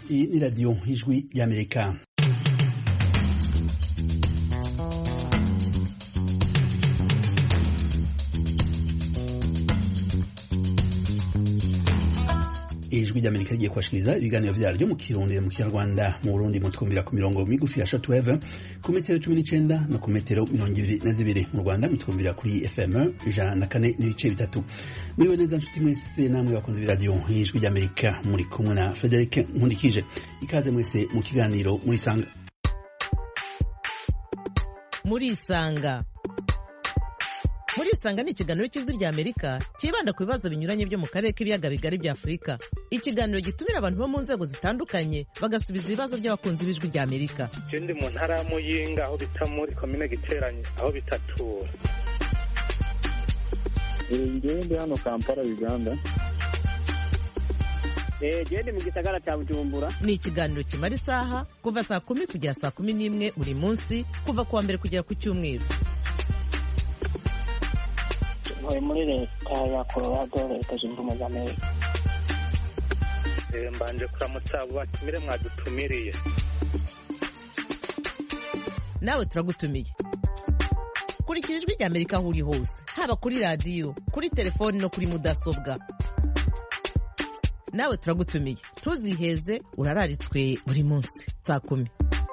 Iyi ni radiyo ijwi y'Amerika. Ijwi ry'Amerika rigiye kubashikiriza ibiganiro vyaryo mu Kirundi mu Kinyarwanda. Mu Burundi mutwumvira ku mirongo migufi ya shortwave ku metero 19 no ku metero 22. Mu Rwanda mutwumvira kuri FM 104.3. Muriwe neza nshuti mwese namwe bakunze radio ijwi ry'Amerika, muri kumwe na Frederic Nkundikije. Ikaze mwese mu kiganiro muri sanga. Muri sanga ni ikiganiro cy'ijwi ry'Amerika kibanda ku bibazo binyuranye byo mu karere k'ibiyaga bigari bya Afurika. Ikiganiro gitumira abantu bo mu nzego zitandukanye bagasubiza ibibazo by'abakunzi b'ijwi ry'Amerika. Ndi mu ntara ya Muyinga aho bita muri komine Giteranye aho bitatura. Ndi hano Kampala Uganda. Ndi mu gisagara cya Bujumbura. Ni ikiganiro kimara isaha kuva saa 10 kugera saa 11 buri munsi kuva kuwa mbere kugera ku cyumweru. Muri leta ya Colorado, leta zunze ubumwe za Amerika. Mbanje kuramutsa abo batumire mwadutumiriye. Nawe turagutumiye. Kurikira ijwi ry'Amerika aho uri hose, haba kuri radio, kuri telefoni no kuri mudasobwa. Nawe turagutumiye. Ntuziheze, urararitswe buri munsi saa 10.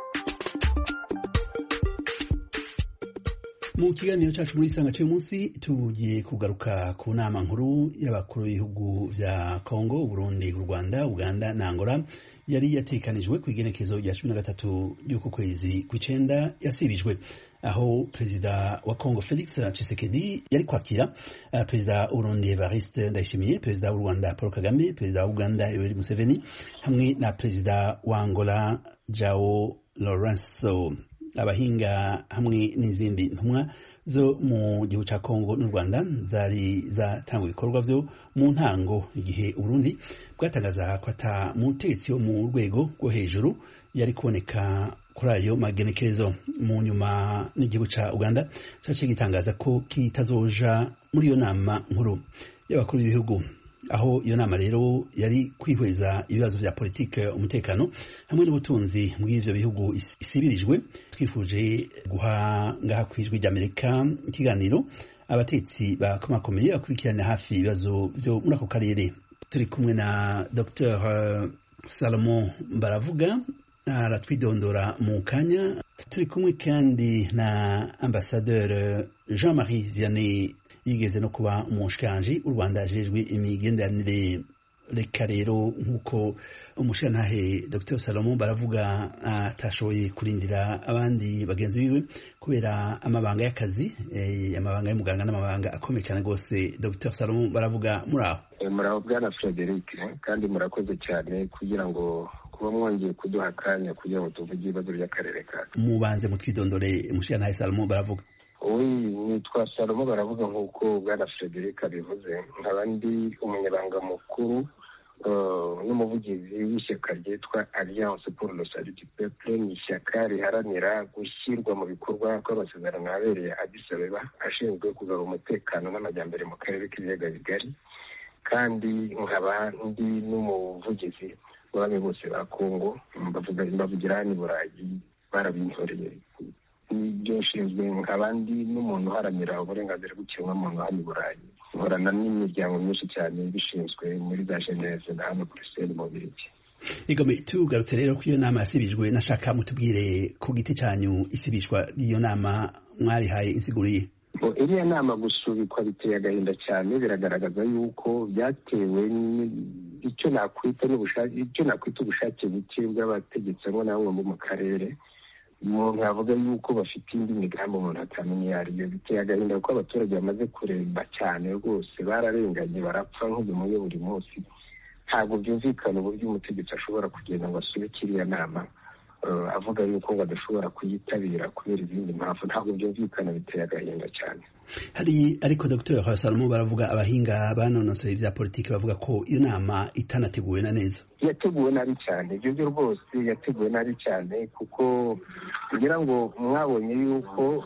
Mu kiganiro cyacu muri sanga cy'uyu munsi tugiye kugaruka ku nama nkuru y'abakuru b'ibihugu vya Kongo, Burundi, Rwanda, Uganda na Angola yari yatekanijwe ku igenekezo rya 13 y'uku kwezi kw'icenda yasibijwe, aho perezida wa Kongo Felix Tshisekedi yari kwakira perezida Burundi Evariste Ndayishimiye, perezida w'u Rwanda Paul Kagame, perezida wa Uganda Yoweri Museveni hamwe na perezida wa Angola Joao Lourenço. Abahinga hamwe n'izindi ntumwa zo mu gihugu ca Kongo n'u Rwanda zari zatanga ibikorwa vyo mu ntango, igihe Burundi bwatangaza ko ata mutetsi wo mu rwego rwo hejuru yari kuboneka kuri ayo magenekerezo. Mu nyuma n'igihugu ca Uganda caciye gitangaza ko kitazoja muri iyo nama nkuru y'abakuru b'ibihugu, aho iyo nama rero yari kwihweza ibibazo vya politike, umutekano hamwe n'ubutunzi bw'ivyo bihugu isibirijwe. Twifuje guha ngaha kw'ijwi ry'Amerika ikiganiro abatetsi bakomakomeye bakurikirana hafi ibibazo vyo muri ako karere. Turi kumwe na Dr Salomon Baravuga aratwidondora mu kanya. Turi kumwe kandi na Ambassadeur Jean-Marie Vianney yigeze no kuba umushikiranganji u Rwanda ajejwe imigenderanire. Reka rero nk'uko umushikirantahe Dr Salomon Baravuga atashoboye kurindira abandi bagenzi biwe kubera amabanga y'akazi, amabanga y'umuganga n'amabanga akomeye cyane rwose. Dr Salomon Baravuga muraho. Muraho bwana Frederic, kandi murakoze cyane kugira ngo kuba mwongeye kuduha akanya kugira ngo tuvuge ibibazo by'akarere kacu. Mubanze mutwidondore umushikirantahe Salomon Baravuga. Nitwa Salomo Baravuga nk'uko bwana Frederic abivuze, nkaba ndi umunyabanga mukuru n'umuvugizi w'ishyaka ryitwa Alliance pour le Salut du Peuple. Ni ishyaka riharanira gushyirwa mu bikorwa kw'amasezerano abereye Addis Abeba ashinzwe kugarura umutekano n'amajyambere mu karere k'ibiyaga bigari, kandi nkaba ndi n'umuvugizi w'abami bose ba Kongo. Mbavugira hano i Burayi, barabintoreye ibyo nshinzwe. nk'abandi n'umuntu uharanira uburenganzira bw'ikiremwamuntu hano i Burayi, nkorana n'imiryango myinshi cyane bishinzwe muri za Geneve na hano Bruxelles mu Bubiligi. Igome tugarutse rero ko iyo nama yasibijwe, nashaka mutubwire ku giti cyanyu isibishwa iyo nama mwarihaye insiguriye. Iriya nama gusubikwa biteye agahinda cyane, biragaragaza yuko byatewe icyo nakwita ubushake buke bw'abategetsi hamwe na bamwe mu karere. Umuntu avuga yuko bafite indi migambi umuntu atamenye iyo ariyo. Biteye agahinda kuko abaturage bamaze kuremba cyane rwose, bararenganye barapfa nk'ubumunye buri munsi. Ntabwo byumvikana uburyo umutegetsi ashobora kugenda ngo asubike iriya nama avuga yuko ngo adashobora kuyitabira kubera izindi mpamvu. Ntabwo byumvikana, biteye agahinda cyane. Ariko Dr Salomon Baravuga, abahinga banonosoye ibya politiki bavuga ko iyo nama itanateguwe na neza. Yateguwe nabi cyane, ibyo byo rwose yateguwe nabi cyane, kuko kugira ngo mwabonye yuko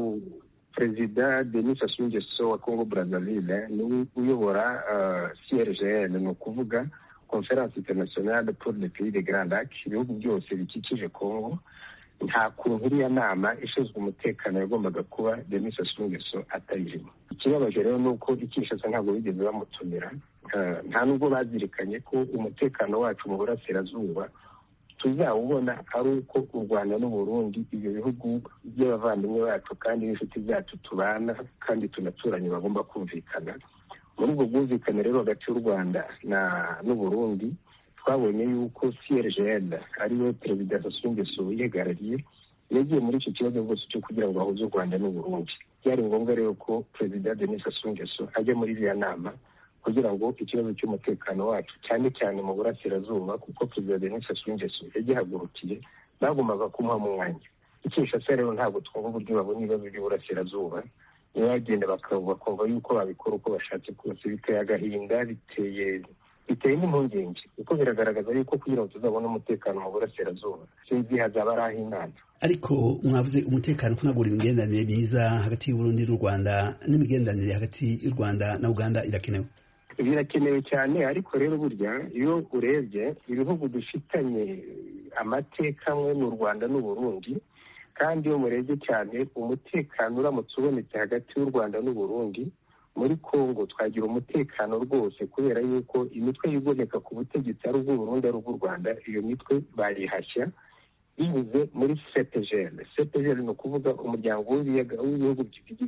Perezida Denis Sassou Nguesso wa Congo Brazzaville niwe uyobora CIRGL, ni ukuvuga conference internationale pour les pays de Grand Lac, ibihugu byose bikikije Congo, nta kuntu iriya nama ishinzwe umutekano yagombaga kuba Denis Sassou Nguesso atayirimo. Ikibabaje rero ni uko Kinshasa ntabwo bigeze bamutumira, nta nubwo bazirikanye ko umutekano wacu mu burasirazuba tuzawubona ari uko u Rwanda n'u Burundi, ibyo bihugu by'abavandimwe bacu kandi n'inshuti zacu tubana kandi tunaturanye, bagomba kumvikana. Muri ubwo bwumvikane rero hagati y'u Rwanda n'u Burundi, twabonye yuko CIRGL ariwe Perezida Sassou Nguesso yihagarariye yagiye muri icyo kibazo rwose cyo kugira ngo ahuze u Rwanda n'u Burundi. Byari ngombwa rero ko Perezida Denis Sassou Nguesso ajya muri iriya nama kugira ngo ikibazo cy'umutekano wacu cyane cyane mu burasirazuba, kuko Perezida Denis Sassou Nguesso yagihagurukiye, bagombaga kumuha mu mwanya. Kinshasa rero ntabwo twumva uburyo babona ibibazo by'uburasirazuba, niyo bagenda bakumva yuko babikora uko bashatse kose. Biteye agahinda, biteye n'impungenge, kuko biragaragaza yuko kugira ngo tuzabone umutekano mu burasirazuba sinzi hazaba ari ah'Imana. Ariko mwavuze umutekano, kunagura imigenderanire myiza hagati y'Uburundi n'u Rwanda, n'imigenderanire hagati y'u Rwanda na Uganda irakenewe. Birakenewe cyane, ariko rero burya iyo urebye ibihugu dufitanye amateka amwe n'u Rwanda n'u Burundi, kandi iyo murebye cyane umutekano uramutse ubonetse hagati y'u Rwanda n'u Burundi, muri Congo twagira umutekano rwose, kubera yuko imitwe yigomeka ku butegetsi ari ubw'u Burundi ari ubw'u Rwanda, iyo mitwe bayihashya binyuze muri CEPGL. CEPGL ni ukuvuga umuryango w'ibihugu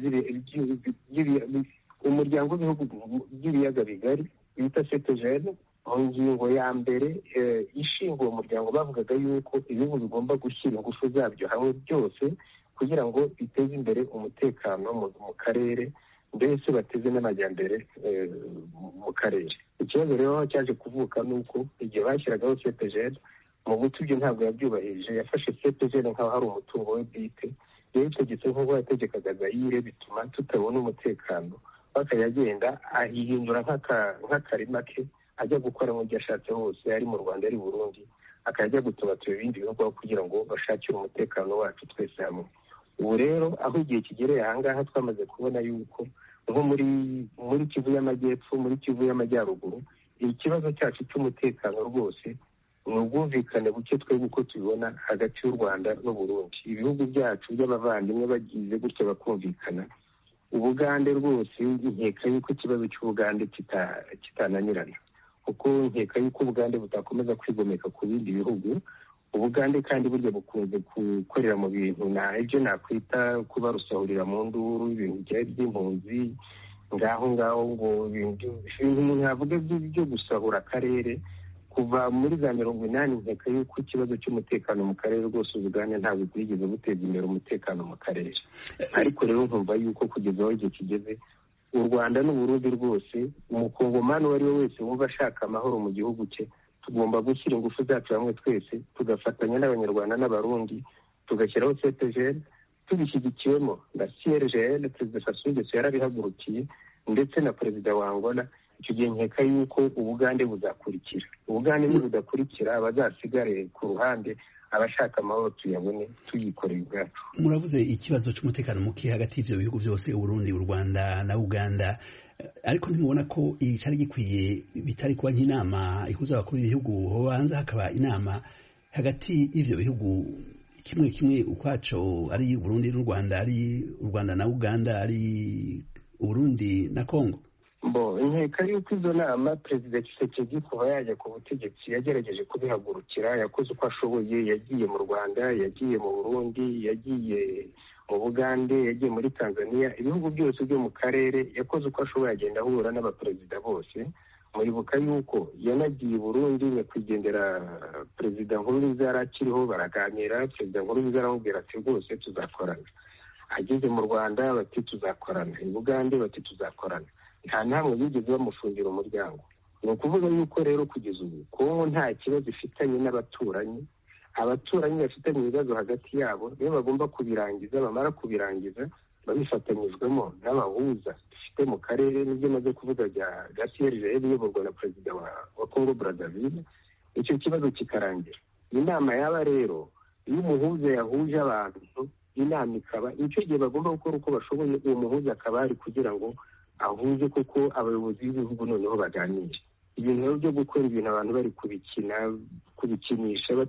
by'ibiyaga bigari bita CEPGL. Mu ngingo ya mbere ishinga uwo muryango bavugaga yuko ibihugu bigomba gushyira ingufu zabyo hamwe byose kugira ngo biteze imbere umutekano mu karere, mbese bateze n'amajyambere mu karere. Ikibazo rero cyaje kuvuka ni uko igihe bashyiragaho CEPGL, mu buto ibyo ntabwo yabyubahirije, yafashe CEPGL nk'aho hari umutungo we bwite, rero itegetse nk'uko yategekaga Zaire, bituma tutabona umutekano. Bakajya agenda ahihindura nk'akarima ke, ajya gukora mu byo ashatse hose, ari mu Rwanda ari Burundi, akajya gutubatura ibindi bihugu kugira ngo bashakire umutekano wacu twese hamwe. Ubu rero aho igihe kigereye ahangaha, twamaze kubona yuko nko muri Kivu y'Amajyepfo, muri Kivu y'Amajyaruguru, ikibazo cyacu cy'umutekano rwose ni ubwumvikane buke twebwe uko tubibona hagati y'u Rwanda n'u Burundi. Ibihugu byacu by'abavandimwe bagize gutya bakumvikana, Ubugande rwose nkeka yuko ikibazo cy'Ubugande kitananirana, kuko nkeka yuko Ubugande butakomeza kwigomeka ku bindi bihugu. Ubugande kandi burya bukunze gukorera mu bintu ibyo nakwita kuba rusahurira mu nduru, ibintu by'impunzi ngaho ngo ibintu umuntu yavuga byo gusahura akarere. Kuva muri za 80 nkeka yuko ikibazo cy'umutekano mu karere rwose Ubugande ntabwo bwigeze buteza imbere umutekano mu karere. Ariko rero nkumva yuko kugeza aho igihe kigeze, u Rwanda n'u Burundi rwose, umukongomani uwo ari we wese wumva ashaka amahoro mu gihugu cye, tugomba gushyira ingufu zacu hamwe twese, tugafatanya n'Abanyarwanda n'Abarundi, tugashyiraho CEPGL tubishyigikiwemo na CIRGL. Perezida Sassou Nguesso yarabihagurukiye, ndetse na Perezida wa Angola. Icyo gihe nkeka yuko Ubugande buzakurikira. Ubugande nibudakurikira, abazasigare ku ruhande, abashaka amahoro tuyabone tuyikoreye ubwacu. Muravuze ikibazo cy'umutekano muke hagati y'ibyo bihugu byose, Uburundi, u Rwanda na Uganda, ariko ntimubona ko cyari gikwiye bitari kuba nk'inama ihuza abakuru b'ibihugu, hobanza hakaba inama hagati y'ibyo bihugu kimwe kimwe ukwaco, ari Burundi n'u Rwanda, ari u Rwanda na Uganda, ari Uburundi na Congo? Nkeka yuko izo nama Perezida Tshisekedi kuva yajya ku butegetsi yagerageje kubihagurukira, yakoze uko ashoboye, yagiye mu Rwanda, yagiye mu Burundi, yagiye mu Bugande, yagiye muri Tanzania, ibihugu byose byo mu karere yakoze uko ashoboye, agenda ahura n'abaperezida bose. Muribuka yuko yanagiye Burundi, nyakwigendera Perezida Nkurunziza yarakiriho, baraganira. Perezida Nkurunziza aramubwira ati rwose tuzakorana. Ageze mu Rwanda bati tuzakorana, i Bugande bati tuzakorana. Nta namwe bigeze bamufungira umuryango. Ni ukuvuga yuko rero kugeza ubu Kongo nta kibazo ifitanye n'abaturanyi. Abaturanyi bafitanye ibibazo hagati yabo nibo bagomba kubirangiza. Bamara kubirangiza babifatanyijwemo n'abahuza dufite mu karere, n'ibyo maze kuvuga bya CIRGL iyoborwa na Perezida wa Congo Brazzaville, icyo kibazo kikarangira. Inama yaba rero iyo umuhuza yahuje abantu, inama ikaba icyo gihe bagomba gukora uko bashoboye, uwo muhuza akaba ari kugira ngo ahuze kuko abayobozi b'ibihugu noneho baganire. ibintu byo gukora ibintu abantu bari kubikinisha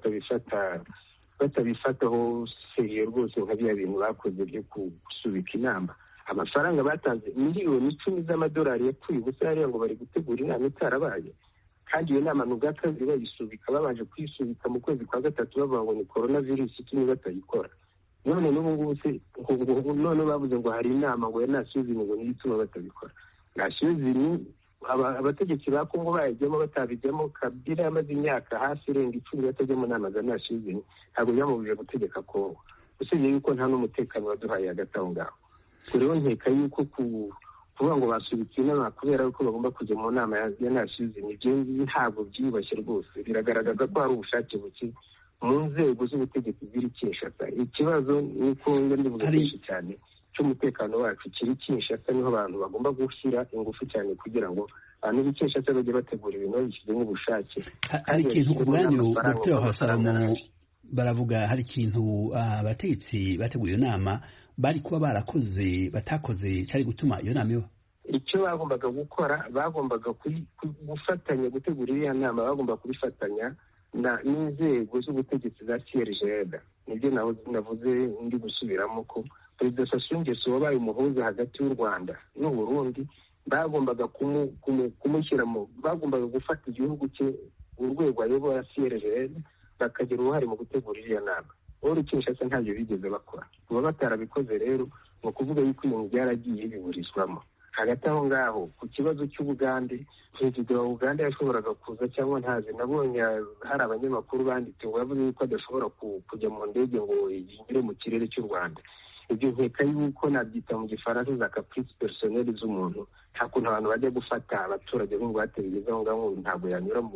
batabifataho seriye rwose nka bya bintu bakoze byo gusubika inama. Amafaranga batanze miliyoni 10 z'amadolari yapfuye ubusa hariya ngo bari gutegura inama itarabaye, kandi iyo nama n'ubwa kabiri bayisubika, babanje kuyisubika mu kwezi kwa gatatu bavuga ngo ni coronavirus itumye batayikora. None n'ubu ngubu se none bavuze ngo hari inama ngo yanasuzumye ngo niyituma batabikora. Nasuzumye abategetsi ba Kongo bayijyamo batabijyamo, Kabila yamaze imyaka hafi irenga 10 batajyamo nama za nasuzumye, ntabwo byamubuje gutegeka Kongo, usibye yuko nta n'umutekano waduhaye hagati aho ngaho. Rero nkeka yuko kuvuga ngo basubitse inama kubera ko bagomba kujya mu nama ya nasuzumye, ibyo ntabwo byubashye rwose. Biragaragaza ko hari ubushake buke mu nzego z'ubutegetsi ziri Kinshasa. Ikibazo ni uko ndibuze kenshi cyane cy'umutekano wacu kiri Kinshasa, niho abantu bagomba gushyira ingufu cyane kugira ngo abantu b'i Kinshasa bajye bategura ibintu babishyizemo ubushake. Hari ikintu ku bwanyu Dr. Hasalamu baravuga, hari ikintu abategetsi bateguye iyo nama bari kuba barakoze batakoze cyari gutuma iyo nama iba? Icyo bagombaga gukora, bagombaga gufatanya gutegura iyo nama, bagomba kubifatanya n'inzego z'ubutegetsi za CIRGL. Nibyo navuze ndi gusubiramo ko Perezida Sassou Nguesso wabaye umuhuza hagati y'u Rwanda n'u Burundi, bagombaga kumushyiramo, bagombaga gufata igihugu cye urwego ayobora CIRGL bakagira uruhare mu gutegura iyo nama. Uri Kinshasa ntabyo bigeze bakora. Kuba batarabikoze rero ni ukuvuga yuko ibintu byaragiye biburizwamo. Hagati aho ngaho ku kibazo cy'Ubugande, perezida wa Uganda yashoboraga kuza cyangwa ntazi. Nabonye hari abanyamakuru banditse ngo yavuze yuko adashobora kujya mu ndege ngo yinjire mu kirere cy'u Rwanda. Ibyo nkeka yuko nabyita mu gifaransa za caprice personnelle z'umuntu. Nta kuntu abantu bajya gufata abaturage b'ingwate bigeze aho ngaho ntabwo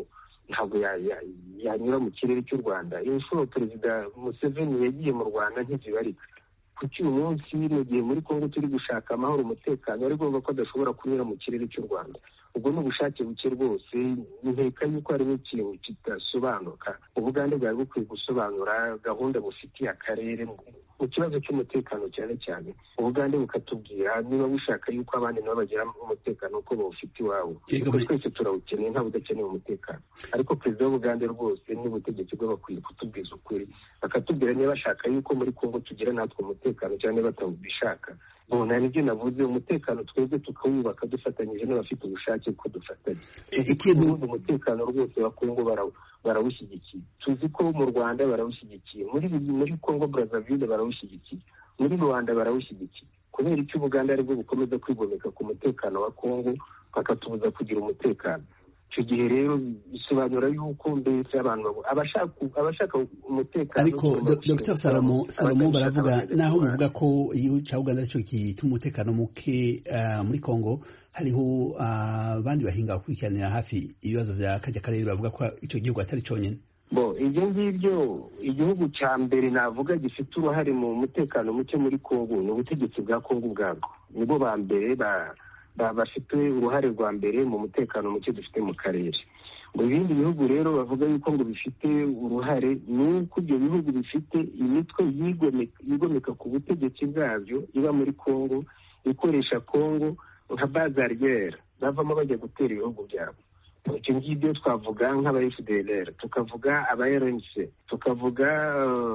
yanyura mu kirere cy'u Rwanda. Inshuro Perezida Museveni yagiye mu Rwanda ntizibarika. Kuki uyu munsi mu gihe muri Kongo turi gushaka amahoro umutekano ari ngombwa ko adashobora kunyura mu kirere cy'u Rwanda? Ubwo ni ubushake buke rwose. Nkeka yuko harimo ikintu kidasobanuka. Ubugande bwari bukwiye gusobanura gahunda bufitiye akarere mu kibazo cy'umutekano cyane cyane. Ubugande bukatubwira niba bushaka yuko abandi nabo bagira umutekano uko bawufite iwabo. Twese turawukeneye, nta budakeneye umutekano. Ariko perezida w'Ubugande rwose n'ubutegetsi bwe bakwiye kutubwiza ukuri, bakatubwira niba bashaka yuko muri Kongo tugira natwe umutekano cyane batabishaka. Bona nibyo navuze, umutekano twebwe tukawubaka dufatanyije n'abafite ubushake ko dufatanya. Umutekano rwose wa Kongo barawushyigikiye. Tuzi ko mu Rwanda barawushyigikiye, muri Kongo Brazzaville barawushyigikiye, muri Rwanda barawushyigikiye. Kubera icyo Ubuganda aribwo bukomeza kwigomeka ku mutekano wa Kongo bakatubuza kugira umutekano. Icyo gihe rero bisobanura yuko mbese abantu abashaka umutekano. Ariko Dr. Salomo baravuga naho muvuga ko iyo cya Uganda aricyo gituma umutekano muke muri Kongo, hariho abandi bahinga bakurikiranira hafi ibibazo bya kajya karere bavuga ko icyo gihugu atari cyonyine. Ibyo ngibyo, igihugu cya mbere navuga gifite uruhare mu mutekano muke muri Kongo ni ubutegetsi bwa Kongo ubwabwo. Nibo ba mbere bafite uruhare rwa mbere mu mutekano muke dufite mu karere. Mu bindi bihugu rero bavuga yuko ngo bifite uruhare, ni uko ibyo bihugu bifite imitwe yigomeka ku butegetsi bwabyo iba muri Kongo, ikoresha Kongo nka bazariyeri bavamo bajya gutera ibihugu byabo. Icyo ngibyo twavuga nk'aba FDLR, tukavuga aba RNC, tukavuga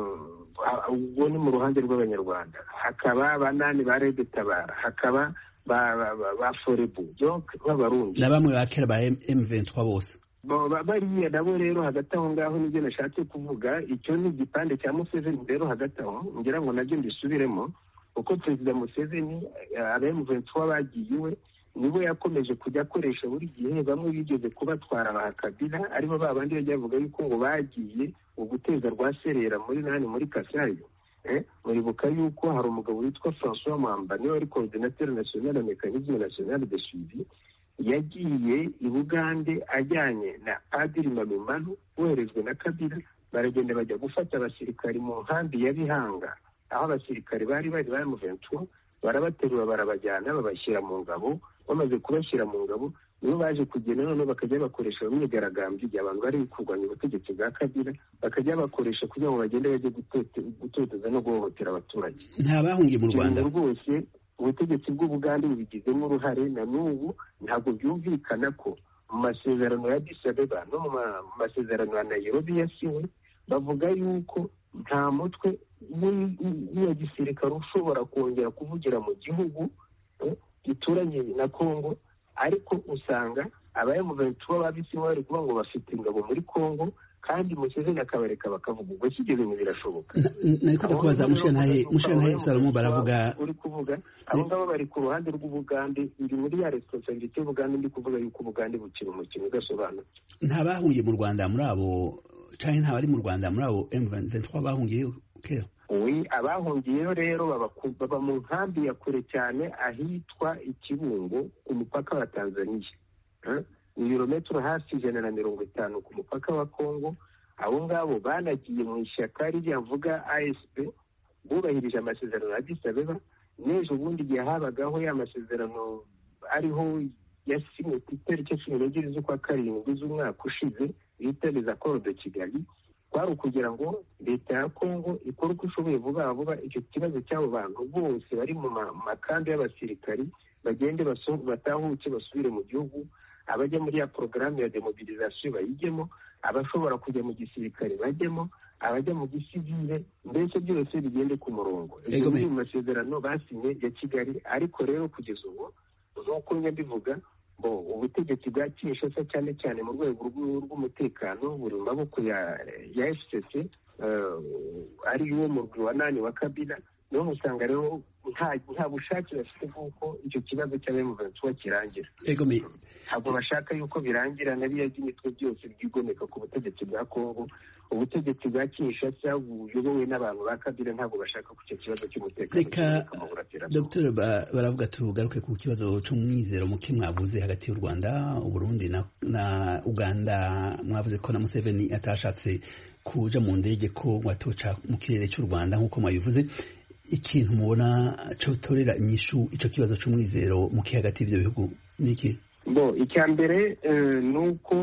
ubwo ni mu ruhande rw'Abanyarwanda, hakaba banani ba Red Tabara, hakaba ba Forebu b'Abarundi na bamwe bakera ba M23 bose bariya nabo. Rero hagati aho ngaho nibyo nashatse kuvuga, icyo ni igipande cya Museveni. Rero hagati aho ngira ngo nabyo mbisubiremo, uko Perezida Museveni aba M23 bagiye iwe nibo yakomeje kujya akoresha buri gihe. Bamwe bigeze kubatwara ba Kabila, aribo babandi bajya bavuga yuko ngo bagiye uguteza rwaserera muri Kasai. Muribuka yuko hari umugabo witwa François Mwamba, niwe wari coordinateur national mécanisme national de suivi, yagiye i Bugande ajyanye na Padiri Malumalu woherejwe na Kabila. Baragenda bajya gufata abasirikari mu nkambi ya Bihanga, aho abasirikari bari mu 23, barabaterura barabajyana babashyira mu ngabo. Bamaze kubashyira mu ngabo nibo baje kugenda noneho bakajya bakoresha imyigaragambyo igihe abantu bari kurwanya ubutegetsi bwa Kabila, bakajya bakoresha kugira ngo bagende bajye gutoteza no guhohotera abaturage. Nta bahungiye mu Rwanda rwose. Ubutegetsi bw'Ubugande bubigizemo uruhare. Na n'ubu ntabwo byumvikana ko mu masezerano ya Addis Abeba no mu masezerano ya Nairobi yasiwe, bavuga yuko nta mutwe w'iya gisirikare ushobora kongera kuvugira mu gihugu gituranye na Kongo, ariko usanga aba M23 babisi bari kuvuga ngo bafite ingabo muri Kongo, kandi Museveni akabareka bakavuga ubwo kigeze mu birashoboka. Nariko ndakubaza Mushantahe Salomo baravuga uri kuvuga abo ngabo bari ku ruhande rw'Ubugande, iri muri ya responsabilité y'Ubugande, ndi kuvuga yuko Ubugande bukiri umukino udasobanutse. Nta bahungiye mu Rwanda muri abo canke nta bari mu Rwanda muri abo M23 bahungiye kera? Oui, abahungiyeyo rero baba mu nkambi ya kure cyane ahitwa Ikibungo ku mupaka wa Tanzania, ibirometero hafi 150 ku mupaka wa Kongo. Abo ngabo banagiye mu ishyaka ryavuga ASP, bubahirije amasezerano ya Addis Abeba. N'ejo bundi igihe habagaho ya masezerano ariho yasinywe ku itariki 12 z'ukwa karindwi z'umwaka ushize, bita les accords de Kigali, kwari ukugira ngo leta ya Kongo ikore uko ishoboye vuba vuba icyo kibazo cy'abo bantu bose bari mu makambi y'abasirikari bagende batahuke basubire mu gihugu, abajya muri ya porogaramu ya demobilisation bayijyemo, abashobora kujya mu gisirikare bajyemo, abajya mu gisivile, mbese byose bigende ku murongo. Ibyo ni mu masezerano basinye ya Kigali. Ariko rero kugeza ubu nk'uko nyabivuga, ubutegetsi bwa Kinshasa cyane cyane mu rwego rw'umutekano buri mu maboko ya FCC, ari wo murwi wa nani wa Kabila. Niho usanga rero nta bushake bafite bw'uko icyo kibazo cy'abemuvantwa kirangira. Ntabwo bashaka yuko birangira, na biriya by'imitwe byose byigomeka ku butegetsi bwa Kongo. Ubutegetsi bwa Kinshasa buyobowe n'abantu ba Kabila ntabwo bashaka ku icyo kibazo cy'umutekano. Reka Dr. baravuga tugaruke ku kibazo cy'umwizero muke mwavuze hagati y'u Rwanda, Burundi na Uganda. Mwavuze ko na Museveni atashatse kuja mu ndege ko watoca mu kirere cy'u Rwanda nk'uko mwabivuze. Ikintu mubona cotorera inyishu ico kibazo c'umwizero muke hagati y'ivyo bihugu niki? Icya mbere nuko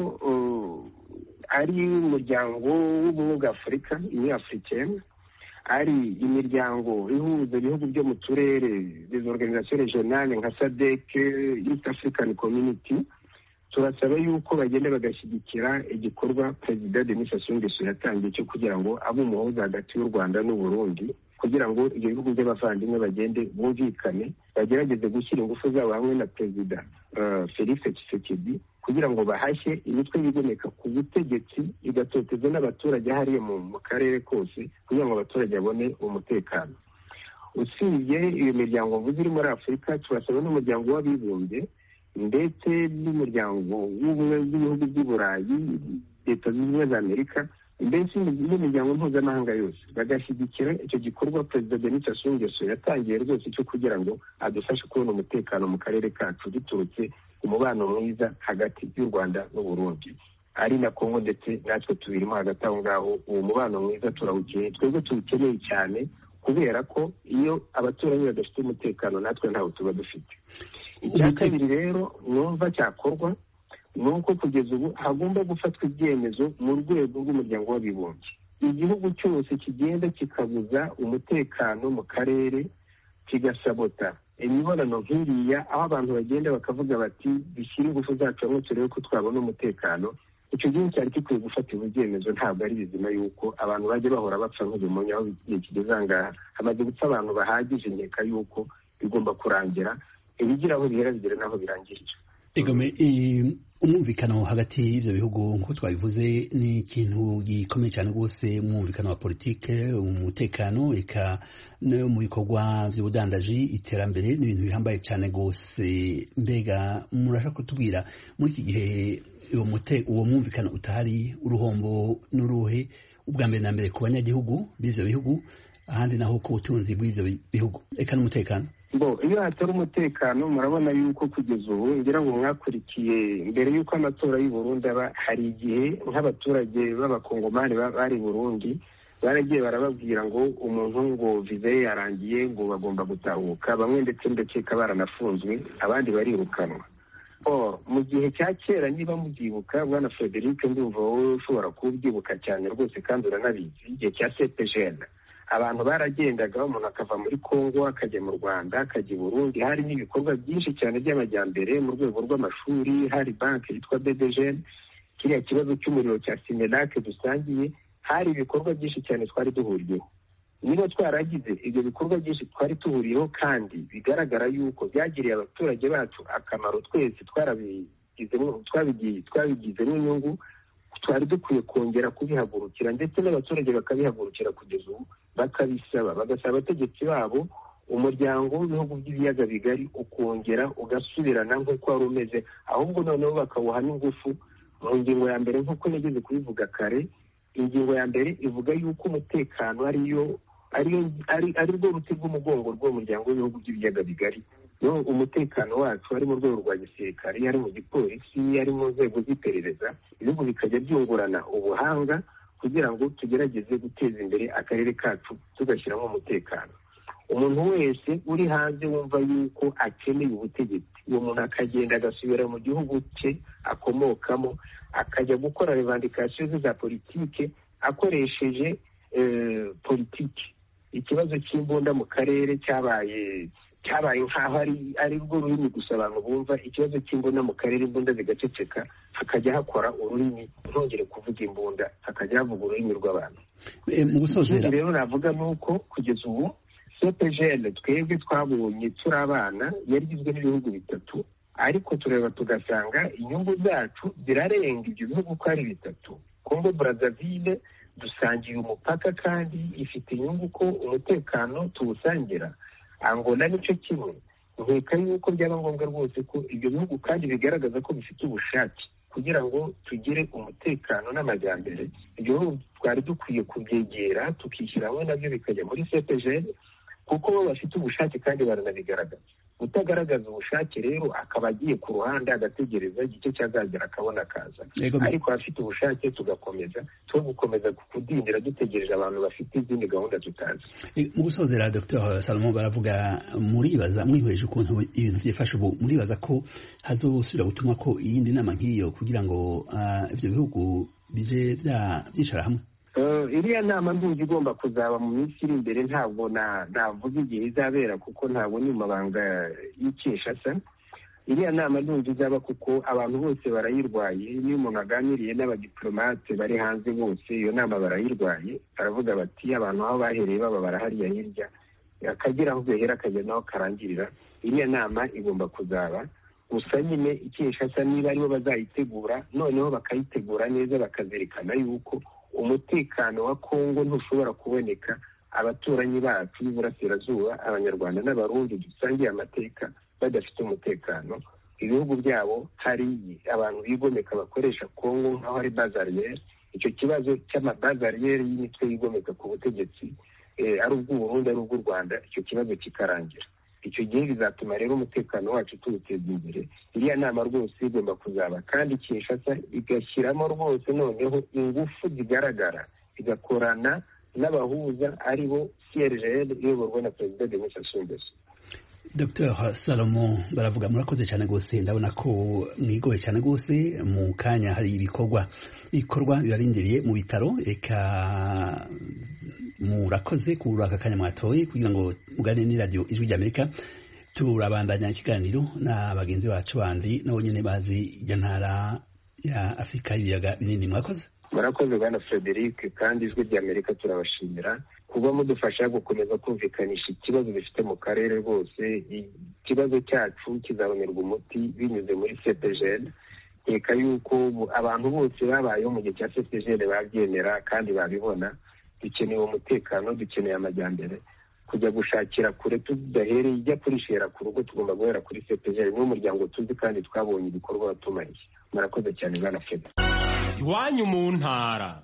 ari umuryango w'ubumwe bwa Afurika, Union Africaine, ari imiryango ihuza ibihugu byo mu turere, des organisations régionales nka SADC, East African Community. Turasaba yuko bagenda bagashyigikira igikorwa Perezida Denis Sassou Nguesso yatangiye cyo kugira ngo abe umuhuza hagati y'u Rwanda n'u Burundi, kugira ngo ibyo bihugu by'abavandimwe bagende bumvikane, bagerageze gushyira ingufu zabo hamwe na Perezida Felix Tshisekedi kugira ngo bahashye imitwe yigomeka ku butegetsi igatoteza n'abaturage hariya mu karere kose, kugira ngo abaturage babone umutekano. Usibye iyo miryango mvuze iri muri Afurika, turasaba n'umuryango w'abibumbye ndetse n'umuryango w'ubumwe bw'ibihugu by'i Burayi, Leta Zunze Ubumwe za Amerika, mbese n'imiryango mpuzamahanga yose bagashyigikira icyo gikorwa Perezida Denis Sassou Nguesso yatangiye rwose cyo kugira ngo adufashe kubona umutekano mu karere kacu biturutse ku mubano mwiza hagati y'u Rwanda n'u Burundi, ari na Kongo ndetse natwe tubirimo hagati aho ngaho. Uwo mubano mwiza turawukeneye, twebwe tuwukeneye cyane, kubera ko iyo abaturanyi badafite umutekano natwe ntawo tuba dufite. Icya kabiri rero numva cyakorwa nuko kugeza ubu hagomba gufatwa ibyemezo mu rwego rw'umuryango w'abibumbye. Igihugu cyose kigenda kikabuza umutekano mu karere, kigasabota imibonano nk'iriya, aho abantu bagenda bakavuga bati dushyire ingufu zacu hamwe turebe ko twabona umutekano, icyo gihugu cyari gikwiye gufatirwa ibyemezo. Ntabwo ari bizima yuko abantu bajya bahora bapfa nk'ubumonyo, aho igihe kigeze ahangaha hamaze gupfa abantu bahagije, nkeka yuko bigomba kurangira, ibigira aho bihera bigera n'aho birangirira. Umwumvikano hagati y'ivyo bihugu nk'uko twabivuze ni ikintu gikomeye cyane rwose. Umwumvikano wa politike, umutekano, eka no mu bikorwa by'ubudandaji, iterambere n'ibintu bihambaye cyane rwose. Mbega murashaka kutubwira muri iki gihe uwo mwumvikano utahari, uruhombo n'uruhe ubwa mbere na mbere ku banyagihugu b'ivyo bihugu, ahandi naho ku butunzi bw'ivyo bihugu, eka n'umutekano? Iyo hatari umutekano, murabona yuko kugeza ubu, ngira ngo mwakurikiye mbere y'uko amatora y'u Burundi aba, hari igihe nk'abaturage b'abakongomani bari Burundi baragiye barababwira ngo umuntu ngo viza ye yarangiye, ngo bagomba gutahuka, bamwe ndetse ndakeka baranafunzwe, abandi barirukanwa. Mu gihe cya kera, niba mubyibuka Bwana Frederic, ndumva wowe ushobora kubyibuka cyane rwose kandi uranabizi, igihe cya CPGL abantu baragendaga, umuntu akava muri Kongo akajya mu Rwanda akajya i Burundi. Hari n'ibikorwa byinshi cyane by'amajyambere mu rwego rw'amashuri, hari banki yitwa BDGN, kiriya kibazo cy'umuriro cya Sinelac dusangiye, hari ibikorwa byinshi cyane twari duhuriyeho. Niba twaragize ibyo bikorwa byinshi twari tuhuriyeho kandi bigaragara yuko byagiriye abaturage bacu akamaro, twese twabigizemo inyungu, twari dukwiye kongera kubihagurukira, ndetse n'abaturage bakabihagurukira kugeza ubu, bakabisaba, bagasaba abategetsi babo umuryango w'ibihugu by'ibiyaga bigari ukongera ugasubirana nk'uko wari umeze, ahubwo noneho bakawuha n'ingufu. Mu ngingo ya mbere nk'uko nigeze kubivuga kare, ingingo ya mbere ivuga yuko umutekano ari rwo ruti rw'umugongo rw'umuryango w'ibihugu by'ibiyaga bigari. No, umutekano wacu ari mu rwego rwa gisirikare, ari mu gipolisi, ari mu nzego z'iperereza, ibihugu bikajya byungurana ubuhanga kugira ngo tugerageze guteza imbere akarere kacu tugashyiramo umutekano. Umuntu wese uri hanze wumva yuko akeneye ubutegetsi, uwo muntu akagenda agasubira mu gihugu cye akomokamo, akajya gukora revendikasiyo za politike akoresheje politiki. Ikibazo cy'imbunda mu karere cyabaye nk'aho ari rwo rurimi gusa abantu bumva. Ikibazo cy'imbunda mu karere, imbunda zigaceceka, hakajya hakora ururimi ntongere kuvuga imbunda, hakajya havuga ururimi rw'abantu. Mu gusozera rero navuga nuko kugeza ubu CPGL twebwe twabonye turi abana yari igizwe n'ibihugu bitatu, ariko tureba tugasanga inyungu zacu zirarenga ibyo bihugu uko ari bitatu. Congo Brazzaville dusangiye umupaka kandi ifite inyungu ko umutekano tuwusangira. Angola nicyo kimwe. Nkeka yuko byaba ngombwa rwose ko ibyo bihugu kandi bigaragaza ko bifite ubushake kugira ngo tugire umutekano n'amajyambere. Ibyo bihugu twari dukwiye kubyegera tukishyira hamwe nabyo bikajya muri CPGL, kuko bo bafite ubushake kandi baranabigaragaza. Utagaragaza ubushake rero akaba agiye ku ruhande agategereza igice cyazagera akabona akaza, ariko abafite ubushake tugakomeza gukomeza kudindira dutegereje abantu bafite izindi gahunda tutazi. Mu gusozera, Dr. Salomo baravuga, muribaza mwihweje ukuntu ibintu byifashe ubu, muribaza ko hazosubira gutuma ko iyindi nama nk'iyo kugira ngo ibyo bihugu bije byicara hamwe? Iriya nama ndumva igomba kuzaba mu minsi iri imbere. Ntabwo navuga igihe izabera kuko ntabwo ni mu mabanga y'Kinshasa. Iriya nama ndumva izaba kuko abantu bose barayirwaye. Niyo umuntu aganiriye n'abadiplomate bari hanze bose, iyo nama barayirwaye. Baravuga bati abantu aho bahereye baba barahariya hirya, akagera aho gahera akajya naho karangirira. Iriya nama igomba kuzaba, gusa nyine Kinshasa niba aribo bazayitegura, noneho bakayitegura neza, bakazirikana yuko umutekano wa Kongo ntushobora kuboneka abaturanyi bacu b'iburasirazuba, abanyarwanda n'abarundi dusangiye amateka, badafite umutekano. Ibihugu byabo hari abantu bigomeka bakoresha Kongo nk'aho ari bazariyeri. Icyo kibazo cy'amabazariyeri y'imitwe yigomeka ku butegetsi, ari ubw'Uburundi ari ubw'u Rwanda, icyo kibazo kikarangira. Icyo gihe bizatuma rero umutekano wacu tuwuteza imbere. Iriya nama rwose igomba kuzaba, kandi Kinshasa igashyiramo rwose noneho ingufu zigaragara, igakorana n'abahuza ari bo CIRGL iyoborwa na Perezida Denis Sassou Nguesso. Dr. Salomo baravuga, murakoze cyane rwose. Ndabona ko mwigoye cyane rwose. Mu kanya hari ibikorwa bibarindiriye mu bitaro, eka murakoze kuri aka kanya mwatoye kugira ngo muganire n'iradiyo Ijwi ry'Amerika. Turabandanya ikiganiro na bagenzi bacu bandi nabo nyine bazi ya ntara ya Afurika y'ibiyaga binini. Murakoze bwana Frederic, kandi Ijwi ry'Amerika turabashimira kuba mudufasha gukomeza kumvikanisha ikibazo bifite mu karere rwose. Ikibazo cyacu kizabonerwa umuti binyuze muri CPGL. Nkeka yuko abantu bose babayeho mu gihe cya CPGL babyemera kandi babibona. Dukeneye umutekano, dukeneye amajyambere. Kujya gushakira kure tudahereye ijya kurishera ku rugo, tugomba guhera kuri CPGL. Niwo muryango tuzi kandi twabonye ibikorwa watumariye. Murakoze cyane bwana Fred. Iwanyu mu ntara.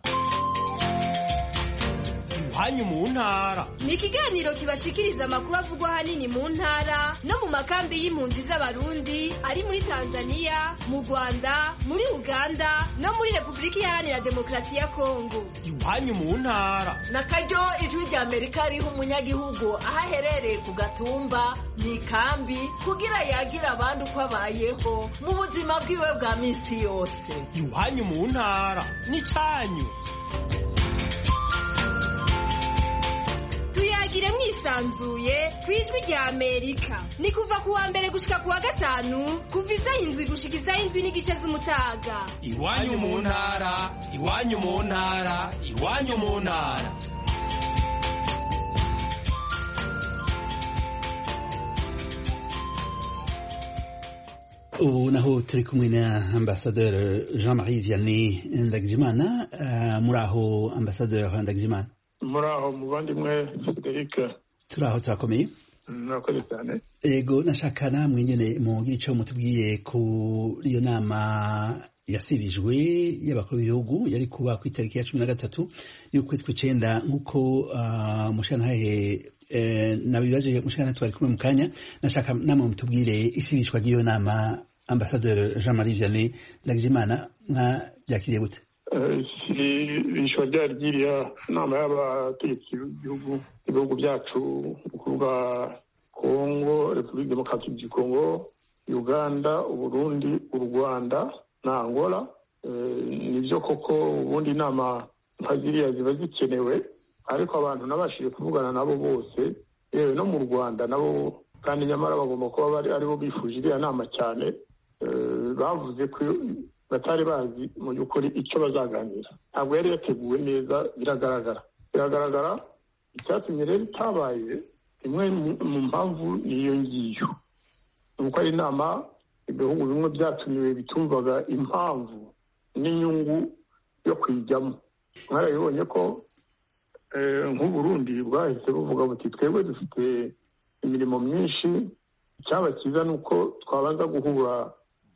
Iwanyu mu ntara ni ikiganiro kibashikiriza amakuru avugwa hanini mu ntara no mu makambi y'impunzi z'abarundi ari muri Tanzania, mu Rwanda, muri Uganda no muri Repubulika Iharanira Demokarasi ya Kongo. Iwanyu mu ntara nakaryo Ijwi ry'Amerika riha umunyagihugu aho aherereye ku gatumba mu ikambi kugira yagira abandi uko abayeho mu buzima bwiwe bwa minsi yose. Iwanyu mu ntara ni cyanyu. tuyagire mwisanzuye ku ijwi rya Amerika. Ni kuva ku wa mbere gushika ku wa gatanu kuva isaha 7 gushika isaha 7 n'igice z'umutaga. Iwanyu mu ntara, iwanyu mu ntara, iwanyu mu ntara. ubu naho turi kumwe na ambasaderi Jean-Marie Vianney Ndagijimana. Muraho ambasaderi Ndagijimana. Muraho muvandimwe Frederic. Turaho turakomeye. Murakoze cyane. Ego nashaka namwe nyene mugira ico mutubwiye kuri iyo nama yasibijwe y'abakuru b'ibihugu yari kuba ku itariki ya 13 y'ukwezi kw'icenda nk'uko mushantahe nabibaje mushana twari kumwe mu kanya. Nashaka namwe mutubwire isibishwa ry'iyo nama ambasaderi Jean-Marie Vianney Ndagijimana byakiriye gute? Isibishwa ry'iriya nama y'abategetsi b'ibihugu byacu kuvuga Kongo, Repubulika Demokarasi du Kongo, Uganda, Uburundi, u Rwanda na Angola. Nibyo koko ubundi inama nka ziriya ziba zikenewe, ariko abantu nabashije kuvugana nabo bose yewe no mu Rwanda nabo kandi nyamara bagomba kuba aribo bifuje iriya nama cyane. Bavuze ko batari bazi mu by'ukuri icyo bazaganira. Ntabwo yari yateguwe neza, biragaragara icyatumye rero itabaye. Imwe mu mpamvu niyo ngiyo, nuko ari inama ibihugu bimwe byatumiwe bitumvaga impamvu n'inyungu yo kwijyamo. Mwarabibonye ko nk'Uburundi bwahise buvuga buti twebwe dufite imirimo myinshi, icyaba cyiza ni uko twabanza guhura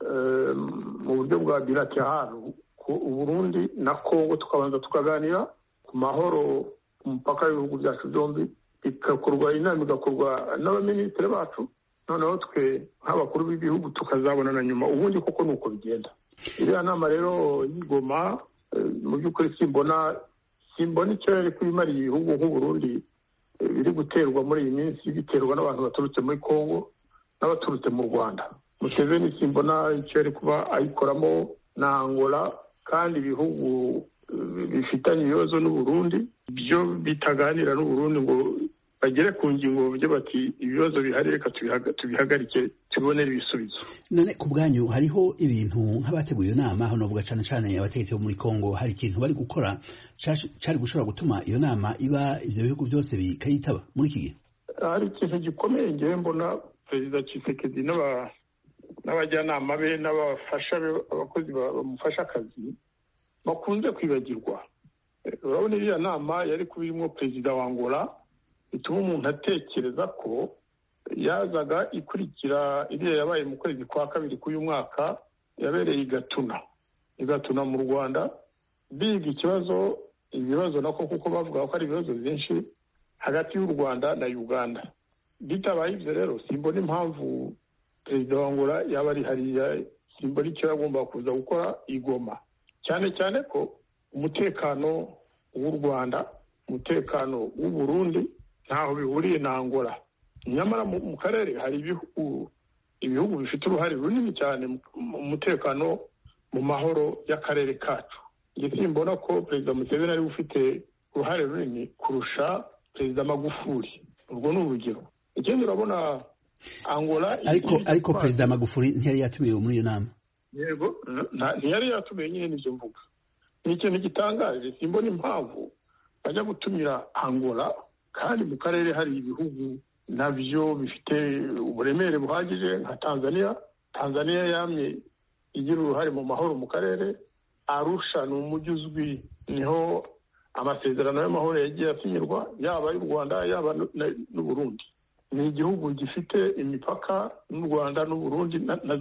mu buryo bwa bilateral ku Uburundi na Kongo, tukabanza tukaganira ku mahoro ku mupaka w'ibihugu byacu byombi, igakorwa inama igakorwa n'abaminisitiri bacu, noneho twe nk'abakuru b'ibihugu tukazabonana nyuma. Ubundi koko nuko bigenda. Iriya nama rero y'Igoma mu by'ukuri simbona icyo yari kubimariye ibihugu nk'Uburundi biri guterwa muri iyi minsi, biterwa n'abantu baturutse muri Kongo n'abaturutse mu Rwanda. Museveni simbona icyo yari kuba ayikoramo na Angola, kandi ibihugu bifitanye ibibazo n'Uburundi byo bitaganira n'Uburundi ngo bagere ku ngingo byo bati ibibazo bihari reka tubihagarike tubonere ibisubizo. None ku bwanyu hariho ibintu nk'abateguye iyo nama, aho novuga cyane cyane abategetsi bo muri Kongo, hari ikintu bari gukora cyari gushobora gutuma iyo nama iba ivyo bihugu byose bikayitaba muri iki gihe? Hari ikintu gikomeye ngewe mbona Perezida Tshisekedi n'abajyanama be n'abafasha be, abakozi bamufasha akazi bakunze kwibagirwa. Urabona iriya nama yari kubirimo Perezida wa Angola, bituma umuntu atekereza ko yazaga ikurikira iriya yabaye mu kwezi kwa kabiri k'uyu mwaka yabereye igatuna mu Rwanda, biga ibibazo nako kuko bavuga ko ari ibibazo byinshi hagati y'u Rwanda na Uganda. Bitabaye ibyo rero simbona impamvu Perezida wa Angola yaba ari hariya, simbona icyo yagomba kuza gukora Igoma, cyane cyane ko umutekano w'u Rwanda, umutekano w'u Burundi ntaho bihuriye na Angola. Nyamara mu karere hari ibihugu bifite uruhare runini cyane mu mutekano mu mahoro y'akarere kacu. Simbona ko Perezida Museveni ari ufite uruhare runini kurusha Perezida Magufuli. Urwo ni urugero. Ikindi urabona Angola ariko Perezida Magufuli ntiyari yatumiwe muri iyo nama. Yego, ntiyari yatumiwe nyine n'ibyo mvuga. Ni ikintu gitangaje, simbona impamvu bajya gutumira Angola kandi mu karere hari ibihugu nabyo bifite uburemere buhagije nka Tanzania yamye igira uruhare mu mahoro mu karere. Arusha ni umujyi uzwi, niho amasezerano y'amahoro yagiye asinyirwa, yaba y'u Rwanda yaba n'Uburundi. Ni igihugu gifite imipaka n'u Rwanda n'Uburundi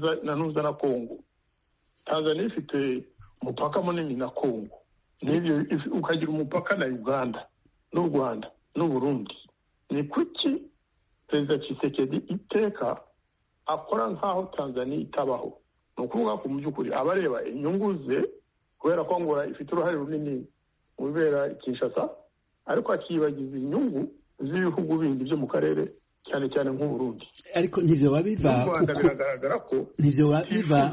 na Kongo. Tanzania ifite umupaka munini na Kongo, n'ibyo ukagira umupaka na Uganda n'u Rwanda n'Uburundi. Ni kuki Perezida Tshisekedi iteka akora nk'aho Tanzania itabaho? Ni ukuvuga ko mu by'ukuri abareba inyungu ze, kubera ko Angola ifite uruhare runini mu bibera Kinshasa, ariko akibagiza inyungu z'ibihugu bindi byo mu karere, cyane cyane nk'Uburundi. Ariko ntivyo babiva kuko ntivyo babiva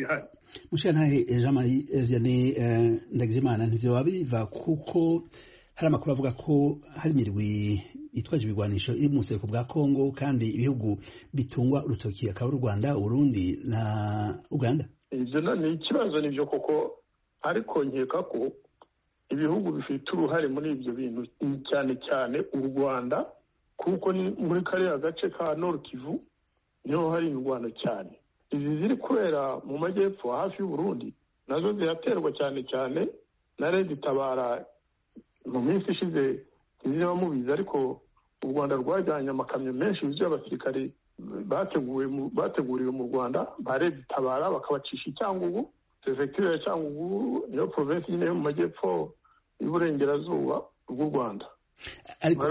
Mushantahe Jean-Marie Vianney Ndagijimana, ntivyo babiva kuko hari amakuru avuga ko hari imirwi itwaje ibigwanisho iri mu buseruko bwa Kongo kandi ibihugu bitungwa urutoki akaba u Rwanda, Urundi na Uganda. Ivyo ni ikibazo nivyo koko, ariko nkeka ko ibihugu bifite uruhare muri ivyo bintu cyane cyane u Rwanda, kuko muri kariya gace ka Nord Kivu niho hari ingwano cyane. Izi ziri kubera mu majyepfo hafi y'u Burundi nazo ziraterwa cyane cyane na Red Tabara. Mu minsi ishize niba mubizi, ariko u Rwanda rwajyanye amakamyo menshi yuzuye abasirikare bateguriwe mu Rwanda ba Red Tabara, bakabacisha Cyangugu. Prefecture ya Cyangugu niyo province nyine yo mu majyepfo y'uburengerazuba bw'u Rwanda. Ariko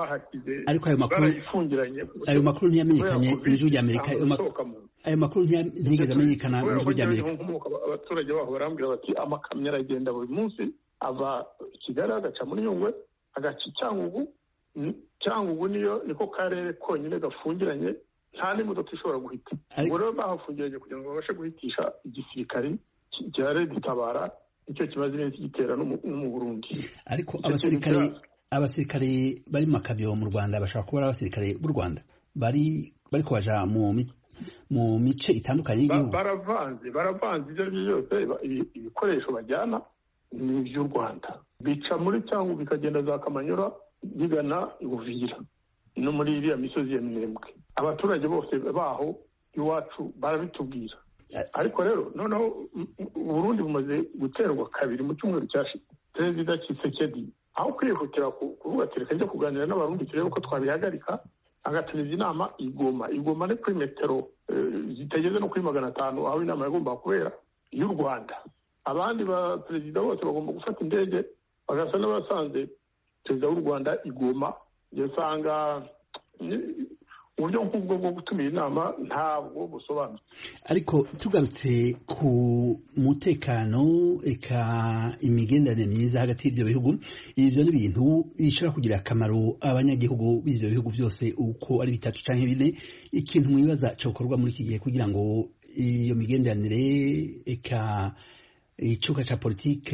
ayo makuru ntiyamenyekanye mu gihugu cy'Amerika. Ayo makuru ntiyigeze amenyekana mu gihugu cy'Amerika. Abaturage baho barambwira bati amakamyo aragenda buri munsi ava Kigali agaca muri Nyungwe agaca Cyangugu. Cyangugu niko karere konyine gafungiranye, nta n'imodoka ishobora guhita. Ubwo rero bahafungiranye kugira ngo babashe guhitisha igisirikari cya Red Tabara, icyo kimaze iminsi gitera no mu Burundi. Ariko abasirikare bari mu makamyo mu Rwanda bashaka kuba abasirikare b'u Rwanda bari kubaja mu mice itandukanye y'igihugu. Baravanze ibyo ari byo byose. Ibikoresho bajyana ni iby'u Rwanda, bica muri cyangwa bikagenda za Kamanyura bigana Uvira no muri iriya misozi ya Minembwe. Abaturage bose baho iwacu barabitubwira. Ariko rero noneho Burundi bumaze guterwa kabiri mu cyumweru cyashize. Perezida Tshisekedi aho kwihutira kuvuga ati reka njya kuganira n'abarundi turebe ko twabihagarika, agatumiza inama Igoma ni kuri metero zitageze no kuri 500 aho inama yagomba kubera y'u Rwanda. Abandi ba perezida bose bagomba gufata indege bagasa n'abasanze perezida w'u Rwanda Igoma. Yasanga uburyo nk'ubwo bwo gutumira inama ntabwo busobanutse. Ariko tugarutse ku mutekano eka imigenderanire myiza hagati y'ibyo bihugu, ivyo ni ibintu bishobora kugira akamaro abanyagihugu b'ivyo bihugu byose uko ari bitatu canke bine. Ikintu mwibaza cokorwa muri iki gihe kugira ngo iyo migenderanire eka icuka ca politike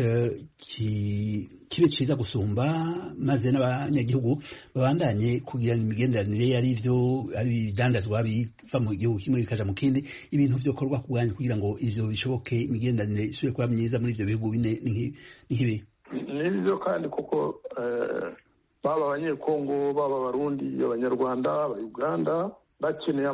kibe ciza gusumba, maze n'abanyagihugu babandanye kugira imigenderanire ari ibidandazwa biva mu gihugu kimwe bikaja mu kindi. Ibintu vyokorwa ku bwanyu kugira ngo ivyo bishoboke, imigenderanire isubire kuba myiza muri ivyo bihugu bine n'ikibi. Nibyo kandi kuko baba abanyekongo, baba abarundi, abanyarwanda, abayuganda bakeneye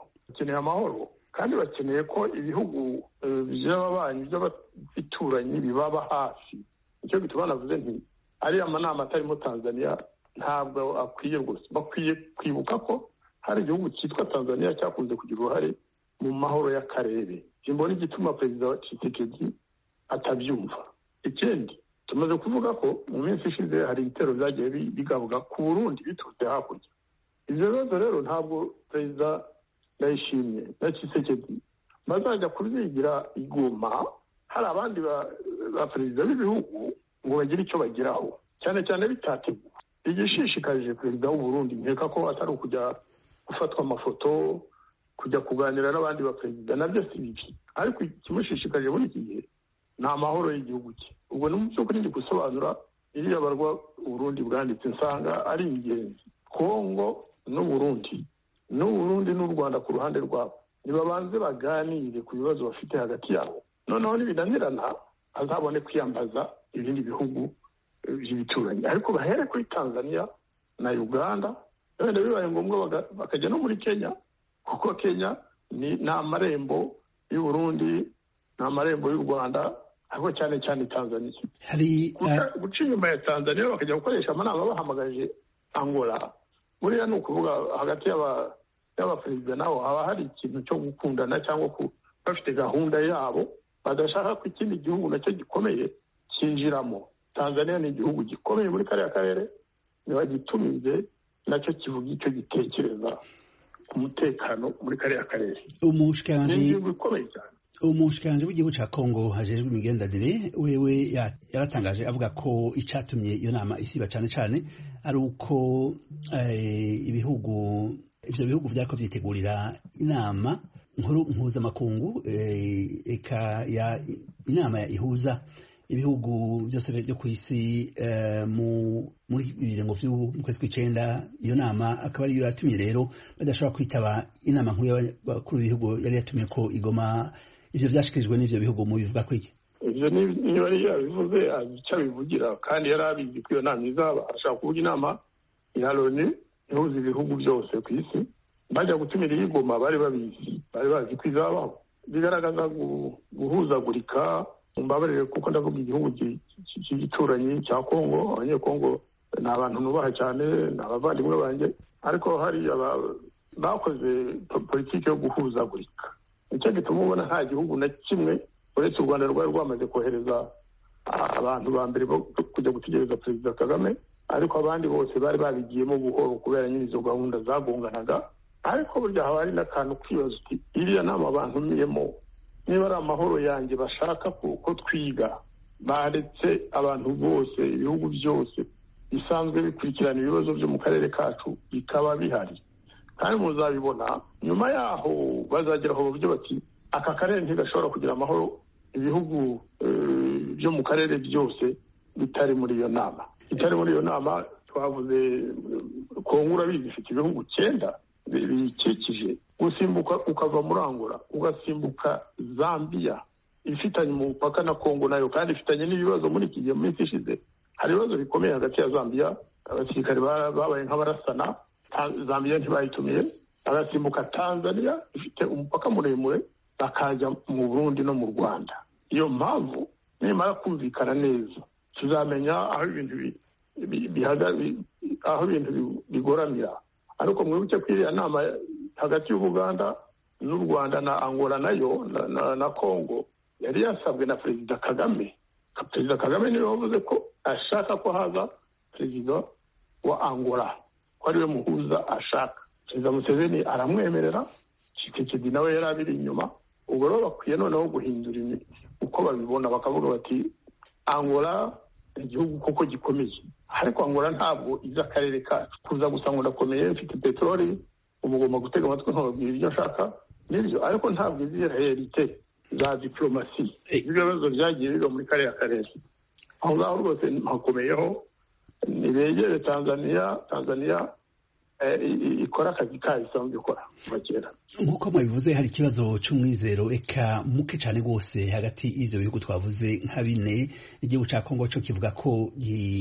amahoro kandi bakeneye ko ibihugu by'ababanyi by'abaturanyi bibaba hafi. Icyo bituma navuze nti ari amanama atarimo Tanzania ntabwo akwiye rwose. Bakwiye kwibuka ko hari igihugu cyitwa Tanzania cyakunze kugira uruhare mu mahoro y'akarere. Simbona igituma perezida Tshisekedi atabyumva. Ikindi tumaze kuvuga ko mu minsi ishize hari ibitero byagiye bigabuka ku Burundi biturutse hakurya. Ibyo bibazo rero ntabwo perezida Ndayishimiye na Tshisekedi bazajya kubyigira Igoma. Hari abandi ba perezida b'ibihugu ngo bagire icyo bageraho, cyane cyane bitateguwe. Igishishikaje perezida w'u Burundi nkeka ko atari ukujya gufatwa amafoto, kujya kuganira n'abandi ba perezida, nabyo si bibi. Ariko ikimushishikaje muri iki gihe ni amahoro y'igihugu cye. Ubwo ni mu by'ukuri ndi gusobanura iriya barwa Burundi bwanditse nsanga ari ingenzi. Kongo n'Uburundi n'u Rwanda ku ruhande rwabo nibabanze baganire ku bibazo bafite hagati yabo, noneho nibinanirana azabone kwiyambaza ibindi bihugu by'ibituranyi. Ariko bahere kuri Tanzania na Uganda, wenda bibaye ngombwa bakajya no muri Kenya, kuko Kenya ni amarembo y'u Burundi, ni amarembo y'u Rwanda, ariko cyane cyane Tanzania. Guca inyuma ya Tanzania bakajya gukoresha amanama bahamagaje Angola. Buriya ni ukuvuga hagati y'abaperezida nabo haba hari ikintu cyo gukundana cyangwa bafite gahunda yabo, badashaka ko ikindi gihugu nacyo gikomeye cyinjiramo. Tanzania ni igihugu gikomeye muri kariya karere, ntibagitumize nacyo kivuga icyo gitekereza ku mutekano muri kariya karere. Umushikiranganje w'igihugu ca Kongo hajejwe imigenderanire wewe yaratangaje avuga ko icatumye iyo nama isiba cane ari uko ivyo bihugu vyariko vyitegurira inama nkuru mpuzamakungu inama ihuza ibihugu byose byo ku isi muri ibirengo mu kwezi kw'icenda iyo nama akaba ariyo yatumye rero badashobora kwitaba inama nkuru y'abakuru b'ibihugu yari yatumye ko igoma. Ivyo vyashikirijwe n'ivyo bihugu mu bivuga ko iki? Ivyo niba yari yabivuze icyo abivugira kandi yari abizi ko iyo nama izaba. Ashaka kuvuga inama ya Loni ihuza ibihugu byose ku isi, bajya gutumira iyi goma bari babizi, bari bazi ko izabaho. Bigaragaza guhuzagurika. Mbabarire kuko ndavuga igihugu cy'igituranyi cya Kongo. Abanyekongo ni abantu nubaha cyane, ni abavandimwe banjye, ariko hari bakoze politiki yo guhuzagurika. Nicyo gituma ubona nta gihugu na kimwe uretse u Rwanda rwari rwamaze kohereza abantu ba mbere kujya gutegereza Perezida Kagame, ariko abandi bose bari babigiyemo buhoro kubera nyine izo gahunda zagonganaga. Ariko burya haba hari n'akantu kwibaza uti iriya nama bantumiyemo niba ari amahoro yanjye bashaka ko twiga, baretse abantu bose ibihugu byose bisanzwe bikurikirana ibibazo byo mu karere kacu bikaba bihari, kandi muzabibona nyuma yaho bazageraho bavuge bati aka karere ntigashobora kugira amahoro ibihugu byo mu karere byose bitari muri iyo nama. Bitari muri iyo nama twavuze Kongo urabizi ifite ibihugu 9 biyikikije. Gusimbuka ukava muri Angola ugasimbuka Zambia ifitanye umupaka na Kongo nayo kandi ifitanye n'ibibazo muri iki gihe mu minsi ishize. Hari ibibazo bikomeye hagati ya Zambia, abasirikare babaye nk'abarasana, Zambia ntibayitumiye. Agasimbuka Tanzania ifite umupaka muremure bakajya mu Burundi no mu Rwanda. Iyo mpamvu nimara kumvikana neza tuzamenya aho ibintu bigoramira. Ariko mwibuke ko iriya nama hagati y'Uganda n'u Rwanda na Angola nayo na Kongo yari yasabwe na Perezida Kagame. Perezida Kagame niwe wavuze ko ashaka ko haza Perezida wa Angola, ko ariwe muhuza ashaka. Perezida Museveni aramwemerera, Tshisekedi nawe yari abiri inyuma. Ubwo rero bakwiye noneho guhindura uko babibona, bakavuga bati Angola igihugu koko gikomeye, ariko Angola ntabwo iza akarere kacu. Kuza gusa ngo ndakomeye mfite peteroli umugomba gutega amatwi nkababwira ibyo nshaka nibyo, ariko ntabwo izi realite za diplomasi. Ibibazo byagiye biba muri kariya karere aho ngaho rwose hakomeyeho. Nibegere Tanzania ikora akazi kayo isanzwe ikora bakera. Nk'uko mwabivuze hari ikibazo cy'umwizero eka muke cyane rwose hagati y'ivyo bihugu twavuze nka bine. Igihugu ca Kongo cyo kivuga ko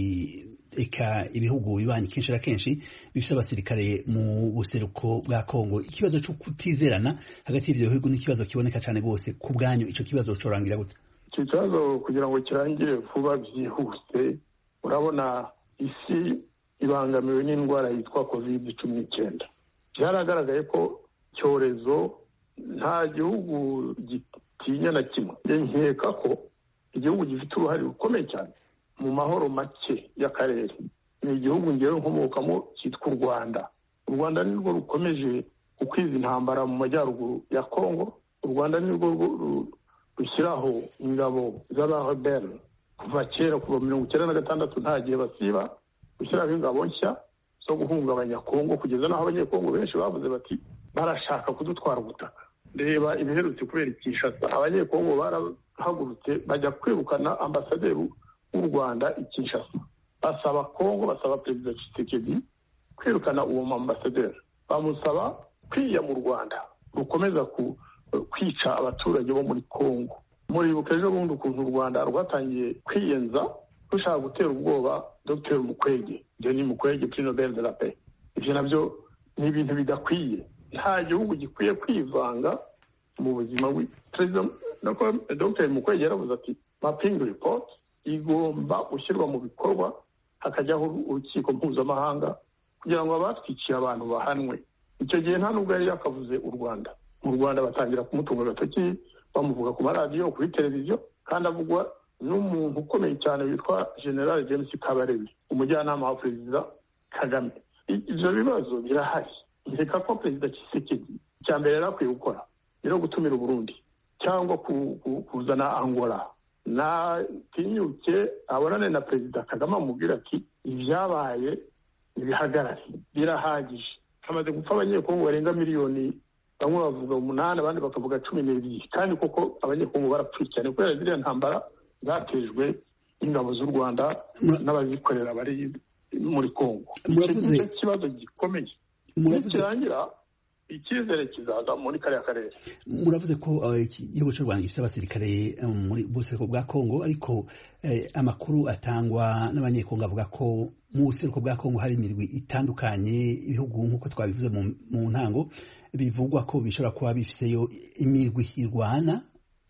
eka ibihugu bibanyi kenshi na kenshi bifite abasirikare mu buseruko bwa Kongo. Ikibazo cyo kutizerana hagati y'ivyo bihugu ni ikibazo kiboneka cyane rwose. Ku bwanyu ico kibazo corangira gute? Icyo kibazo kugira ngo kirangire vuba byihuse, urabona isi ibangamiwe n'indwara yitwa COVID-19. Byaragaragaye ko cyorezo nta gihugu gitinya na kimwe. Nkeka ko igihugu gifite uruhare rukomeye cyane mu mahoro make y'akarere ni igihugu ngewe nkomokamo cyitwa u Rwanda. U Rwanda nirwo rukomeje gukwiza intambara mu majyaruguru ya Kongo. U Rwanda nirwo rushyiraho ingabo z'abarebel kuva kera, kuva 1996 nta gihe basiba gushyiraho ingabo nshya zo guhungabanya Kongo, kugeza n'aho abanyekongo benshi bavuze bati barashaka kudutwara ubutaka. Reba ibiherutse kubera Kinshasa, abanyekongo barahagurutse bajya kwirukana ambasaderi w'u Rwanda i Kinshasa, basaba Kongo, basaba Perezida Tshisekedi kwirukana uwo ambasaderi, bamusaba kwiya mu Rwanda rukomeza kwica abaturage bo muri Kongo. Muribuka ejo bundi ukuntu u Rwanda rwatangiye kwiyenza rushaka gutera ubwoba Dr Mukwege, Denis Mukwege, Prix Nobel de la Paix. Ibyo nabyo ni ibintu bidakwiye. Nta gihugu gikwiye kwivanga mu buzima bwe. Perezida Dr Mukwege yaravuze ati mapping report igomba gushyirwa mu bikorwa, hakajyaho urukiko mpuzamahanga kugira ngo abatwiciye abantu bahanwe. Icyo gihe nta nubwo yari yakavuze u Rwanda. Mu Rwanda batangira kumutunga agatoki, bamuvuga ku maradiyo, kuri televiziyo, kandi avugwa n'umuntu ukomeye cyane witwa General James Kabarebe, umujyanama wa Perezida Kagame. Ibyo bibazo birahari. Nkeka ko Perezida Tshisekedi icya mbere yari akwiye gukora rero gutumira u Burundi cyangwa kuzana Angola, tinyuke abonane na Perezida Kagame amubwira ati ibyabaye ibihagarare, birahagije. Hamaze gupfa abanyekongo barenga miliyoni, bamwe bavuga 8 abandi bakavuga 12, kandi koko abanyekongo barapfuye cyane kubera ziriya ntambara zatejwe n'ingabo z'u Rwanda n'abazikorera bari muri Kongo. Muravuze icyo kibazo gikomeye nikirangira icyizere kizaza muri kariya karere. Muravuze ko igihugu cy'u Rwanda gifite abasirikare muri buseruko bwa Kongo, ariko amakuru atangwa n'abanyekongo avuga ko mu buseruko bwa Kongo hari imirwi itandukanye, ibihugu nk'uko twabivuze mu ntango bivugwa ko bishobora kuba bifiseyo imirwi irwana,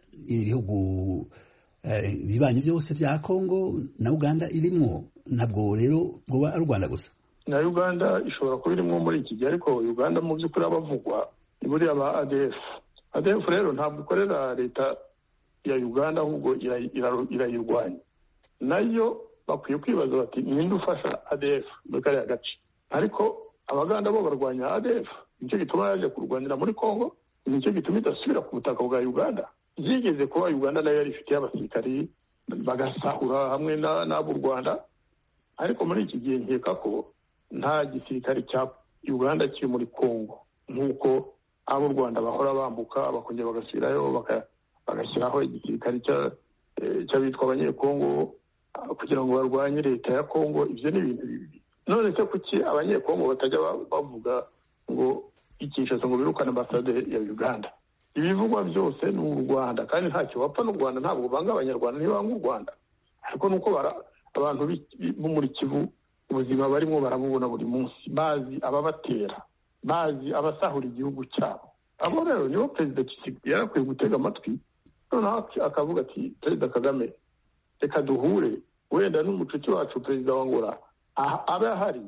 ibihugu bibanyi byose bya Kongo na Uganda irimwo. Ntabwo rero bwoba ari u Rwanda gusa, na Uganda ishobora kuba irimo muri iki gihe, ariko Uganda mu by'ukuri abavugwa ni buriya ba ADF rero ntabwo ikorera leta ya Uganda, ahubwo irayirwanya. Nayo bakwiye kwibaza bati ninde ufasha ADF muri kariya gace, ariko abaganda bo barwanya ADF. Nicyo gituma yaje kurwanira muri Kongo, nicyo gituma idasubira ku butaka bwa Uganda. Zigeze kuba Uganda nayo yari ifitiye abasirikari bagasahura hamwe n'ab'u Rwanda, ariko muri iki gihe nkeka ko nta gisirikare cya Uganda kiri muri Kongo, nk'uko ab'u Rwanda bahora bambuka bakongera bagasubirayo bagashyiraho igisirikare cy'abitwa abanyekongo kugira ngo barwanye leta ya Kongo. Ibyo ni ibintu bibi. None se kuki abanyekongo batajya bavuga ngo Kinshasa ngo birukane ambasade ya Uganda? Ibivugwa byose ni u Rwanda, kandi ntacyo bapfa n'u Rwanda, ntabwo banga abanyarwanda ntibanga u Rwanda, ariko nuko abantu bo muri Kivu ubuzima barimo barabubona buri munsi, bazi ababatera, bazi abasahura igihugu cyabo. Abo rero nibo Perezida Tshisekedi yarakwiye gutega amatwi, noneho akavuga ati Perezida Kagame reka duhure, wenda n'umucuti wacu Perezida wa Angola abe ahari,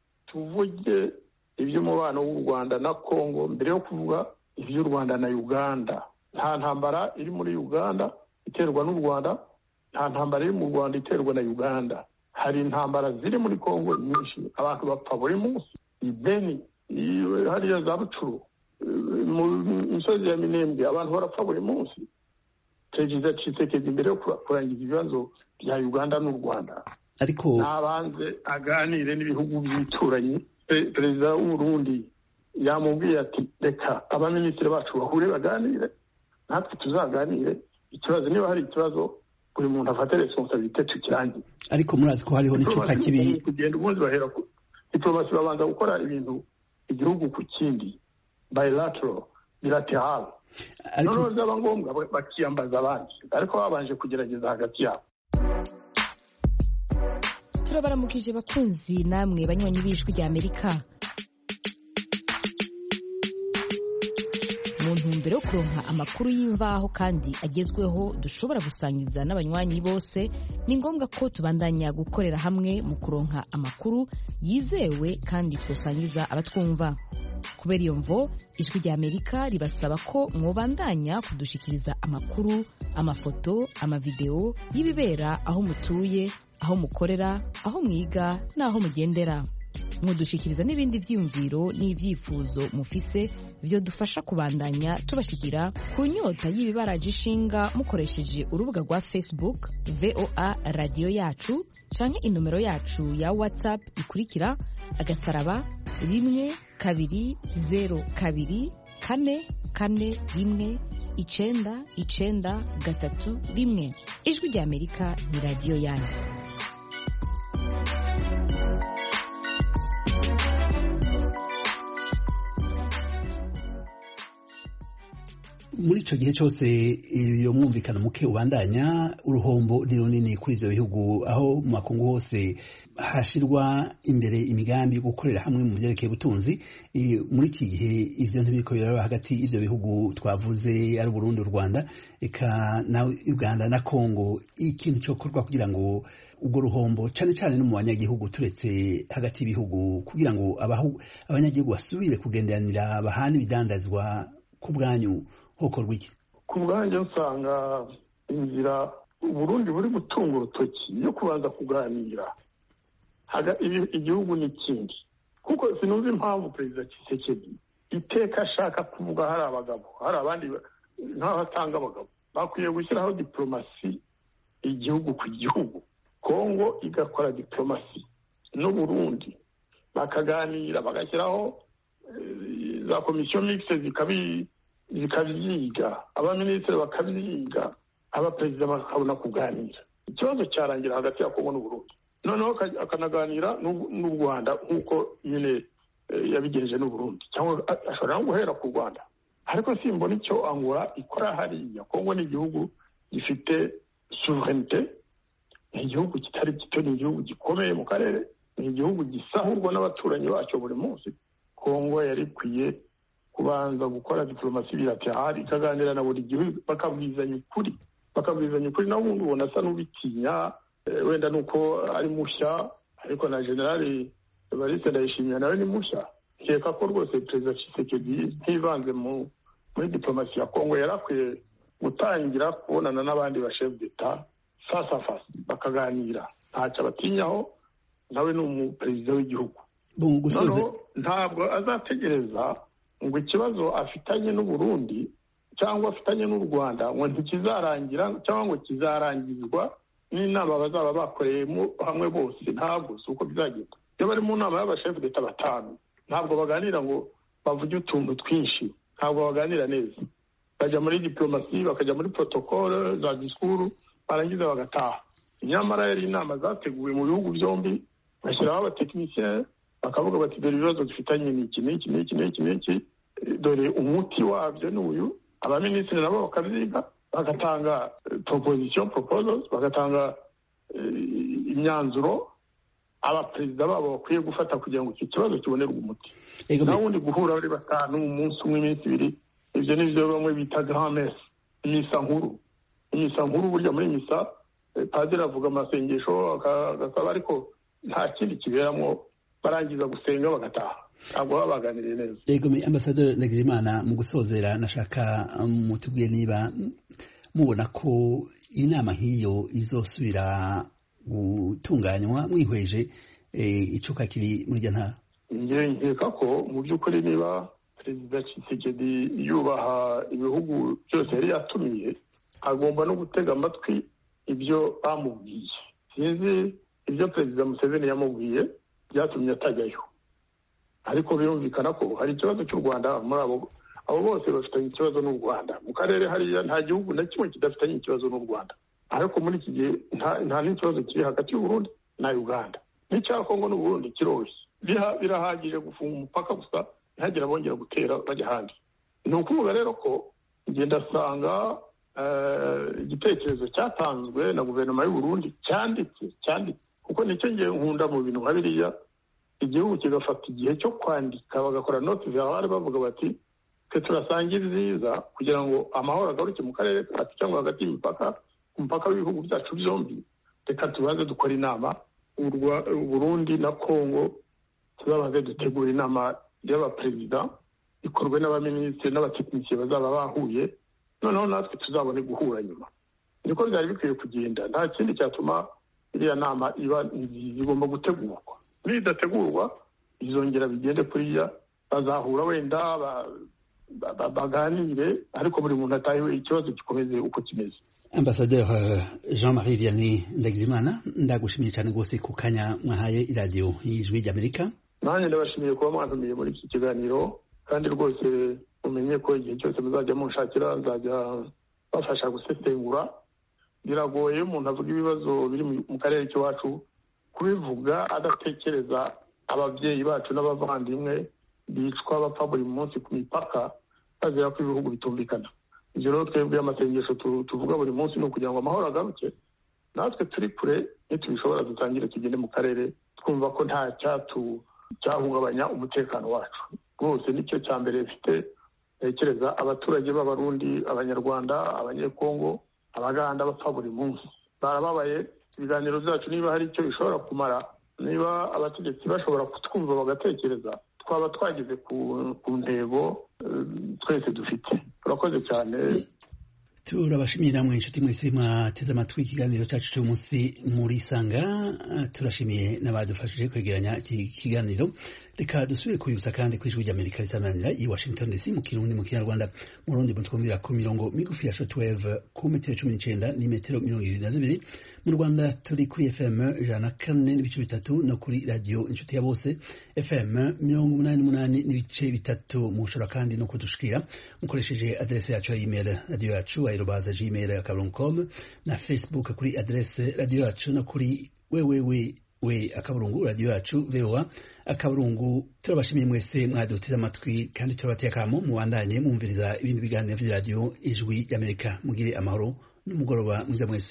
tuvuge iby'umubano w'u Rwanda na Kongo mbere yo kuvuga iby'u Rwanda na Uganda. Nta ntambara iri muri Uganda iterwa n'u Rwanda, nta ntambara iri mu Rwanda iterwa na Uganda. Hari intambara ziri muri Kongo nyinshi, abantu bapfa buri munsi. Ibeni hariya za Rucuru, mu misozi ya Minembwe abantu barapfa buri munsi. Perezida Tshisekedi mbere yo kurangiza ibibazo bya Uganda n'u Rwanda, ariko nabanze aganire n'ibihugu by'ibituranyi. Perezida w'u Burundi yamubwiye ati reka abaminisitiri bacu bahure baganire, natwe tuzaganire. Ikibazo niba hari ikibazo buri muntu afate responsabilité tukirangiye. Ariko murazi ko hariho n'icuka kibi kugenda umunsi bahera ku diplomasi, babanza gukora ibintu igihugu ku kindi, bilateral, noneho byaba ngombwa bakiyambaza abandi, ariko babanje kugerageza hagati yabo. Turabaramukije bakunzi namwe banywanyi b'Ijwi rya Amerika. Mu ntumbero yo kuronka amakuru y'imvaho kandi agezweho dushobora gusangiza n'abanywanyi bose, ni ngombwa ko tubandanya gukorera hamwe mu kuronka amakuru yizewe kandi twosangiza abatwumva. Kubera iyo mvo, Ijwi rya Amerika ribasaba ko mwobandanya kudushikiriza amakuru, amafoto, amavideo y'ibibera aho mutuye, aho mukorera, aho mwiga n'aho mugendera. Mudushikiriza n'ibindi vyiyumviro n'ivyifuzo mufise vyo dufasha kubandanya tubashikira ku nyota y'ibibaraje ishinga mukoresheje urubuga rwa Facebook VOA Radio Yacu canke inomero yacu ya WhatsApp ikurikira *12024419931. Ijwi rya Amerika ni radio yanyu. Muri ico gihe cyose iyo mwumvikana muke ubandanya, uruhombo ni runini kuri ivyo bihugu, aho mu makungu hose hashirwa imbere imigambi yo gukorera hamwe mu vyerekeye ubutunzi. Muri iki gihe ivyo ntibiriko biraba hagati y'ivyo bihugu twavuze ari Burundi, Rwanda, eka na Uganda na Kongo. Ikintu cokorwa kugira ngo ubwo ruhombo cane cane no mu banyagihugu, turetse hagati y'ibihugu, kugira ngo abanyagihugu basubire kugenderanira, bahana ibidandazwa, ku bwanyu hokorwa iki? Ku bwanjye usanga inzira Burundi buri gutunga urutoki yo kubanza kuganira igihugu n'ikindi, kuko sinumva impamvu Perezida Tshisekedi iteka ashaka kuvuga hari abagabo, hari abandi nkaho atanga abagabo. Bakwiye gushyiraho diplomasi igihugu ku gihugu. Kongo igakora diplomasi n'u Burundi bakaganira, bagashyiraho za komisiyo mixte zikabyiga, abaminisitiri bakabyiga, abaperezida bakabona kuganira, ikibazo cyarangira hagati ya Kongo n'Uburundi, noneho akanaganira n'u Rwanda nk'uko nyine yabigenje n'Uburundi, cyangwa ashobora no guhera ku Rwanda. Ariko simbona icyo Angola ikora hariya. Kongo ni igihugu gifite souveraineté, ni igihugu kitari gito, ni igihugu gikomeye mu karere, ni igihugu gisahurwa n'abaturanyi bacyo buri munsi. Kongo yari ikwiye kubanza gukora diplomasi bilaterale, ikaganira na buri gihugu, bakabwizanya ukuri naho ubundi ubona asa n'ubitinya, wenda nuko ari mushya, ariko na generali Evariste Ndayishimiye nawe ni mushya. Nkeka ko rwose perezida Tshisekedi ntivanze muri diplomasi ya Kongo, yarakwiye gutangira kubonana n'abandi ba chef d'etat face à face, bakaganira, ntacyo abatinyaho, nawe ni umuperezida w'igihugu. Ntabwo azategereza ngo ikibazo afitanye n'Uburundi cyangwa afitanye n'u Rwanda ngo ntikizarangira cyangwa ngo kizarangizwa n'inama bazaba bakoreyemo hamwe bose. Ntabwo si uko bizagenda. Iyo bari mu nama y'abashefu d'etat batanu, ntabwo baganira ngo bavuge utuntu twinshi, ntabwo baganira neza. Bajya muri diplomasi, bakajya muri protocole za discours, barangiza bagataha. Nyamara yari inama zateguwe mu bihugu byombi, bashyiraho abatekinisiye, bakavuga bati dore ibibazo dufitanye n'iki, dore umuti wabyo ni uyu. Abaminisitiri nabo bakabyiga, bagatanga proposals, bagatanga imyanzuro abaperezida babo bakwiye gufata kugira ngo iki kibazo kibonerwe umuti. Naho undi guhura bari batanu mu munsi umwe, iminsi ibiri, ibyo nivyo bamwe bita grand messe, imisa nkuru. Burya muri misa padiri avuga amasengesho agasaba, ariko nta kindi kiberamo, barangiza gusenga bagataha, ntabwo baba baganiriye neza. Yego, Ambassadeur Ndagirimana, mu gusozera nashaka mutubwiye niba mubona ko inama nk'iyo izosubira gutunganywa mwihweje icuka kiri muri rya ntara. Nkeka ko mu by'ukuri niba perezida Tshisekedi yubaha ibihugu byose yari yatumiye, agomba no gutega amatwi ibyo bamubwiye. Sinzi ibyo perezida Museveni yamubwiye byatumye atajyayo, ariko birumvikana ko hari ikibazo cy'u Rwanda. Muri abo bose bafitanye ikibazo n'u Rwanda. Mu karere hariya nta gihugu na kimwe kidafitanye ikibazo n'u Rwanda, ariko muri iki gihe nta n'ikibazo kiri hagati y'Uburundi na Uganda. N'icya Kongo n'Uburundi kiroroshye, birahagije gufunga umupaka gusa, ntihagire abongera gutera bajya ahandi. Ni ukuvuga rero ko ngenda asanga igitekerezo cyatanzwe na guverinoma y'Uburundi cyanditse, kuko nicyo ngiye nkunda mu bintu nka biriya, igihugu kigafata igihe cyo kwandika, bagakora note z'abari bavuga bati twe turasangira ibyiza kugira ngo amahoro agaruke mu karere kacu cyangwa hagati y'imipaka, ku mupaka w'ibihugu byacu byombi. Reka tubaze dukora inama, Burundi na Kongo, tuzabaze dutegura inama y'abaperezida, ikorwe n'abaminisitiri n'abatekinisiye bazaba bahuye, noneho natwe tuzabone guhura nyuma. Niko byari bikwiye kugenda. Nta kindi cyatuma iriya nama iba igomba gutegurwa. Nidategurwa izongera bigende kuriya, bazahura wenda baganire, ariko buri muntu atahiwe ikibazo gikomeze uko kimeze. Ambassadeur Jean-Marie Vianney Ndagijimana, ndagushimiye cyane rwose ku kanya mwahaye iradiyo y'Ijwi ry'Amerika. Nanjye ndabashimiye kuba mwantumiye muri iki kiganiro, kandi rwose umenye ko igihe cyose muzajya munshakira nzajya bafasha gusesengura. Biragoye umuntu avuga ibibazo biri mu karere k'iwacu kubivuga adatekereza ababyeyi bacu n'abavandimwe bicwa bapfa buri munsi ku mipaka, bazira ko ibihugu bitumvikana. Ibyo rero twebwe amasengesho tuvuga buri munsi ni ukugira ngo amahoro agaruke. Natwe turi kure, nitubishobora dutangire tugende mu karere twumva ko nta cyahungabanya umutekano wacu. Rwose nicyo cya mbere bifite. Ntekereza abaturage b'Abarundi, Abanyarwanda, Abanyekongo, Abaganda bapfa buri munsi, barababaye. Ibiganiro byacu niba hari icyo bishobora kumara, niba abategetsi bashobora kutwumva bagatekereza, twaba twageze ku ntego twese dufite. Urakoze cyane. Turabashimiye namwe inshuti mwese mwateze amatwi ikiganiro cyacu cy'uyu munsi muri Sanga. Turashimiye n'abadufashije kwegeranya iki kiganiro. reka dusubire kwibutsa kandi ko ijwi ry'Amerika risamanira i Washington DC mu Kirundi mu Kinyarwanda mu Burundi mutwumvira ku mirongo migufi ya shortwave ku metero 19 n'imetero 22 mu Rwanda turi kuri FM 104.3 no kuri radio inshuti ya bose FM 88.3 mushobora kandi no kudushikira mukoresheje adresse yacu ya email radio yacu @gmail.com na Facebook kuri adresse radio yacu no kuri www akaburungu radio yacu VOA akaburungu. Turabashimiye mwese mwadutiza amatwi kandi turabateye akamo mubandanye mwumviriza ibindi biganiro vya radio ijwi y'Amerika. Mugire amahoro n'umugoroba mwiza mwese.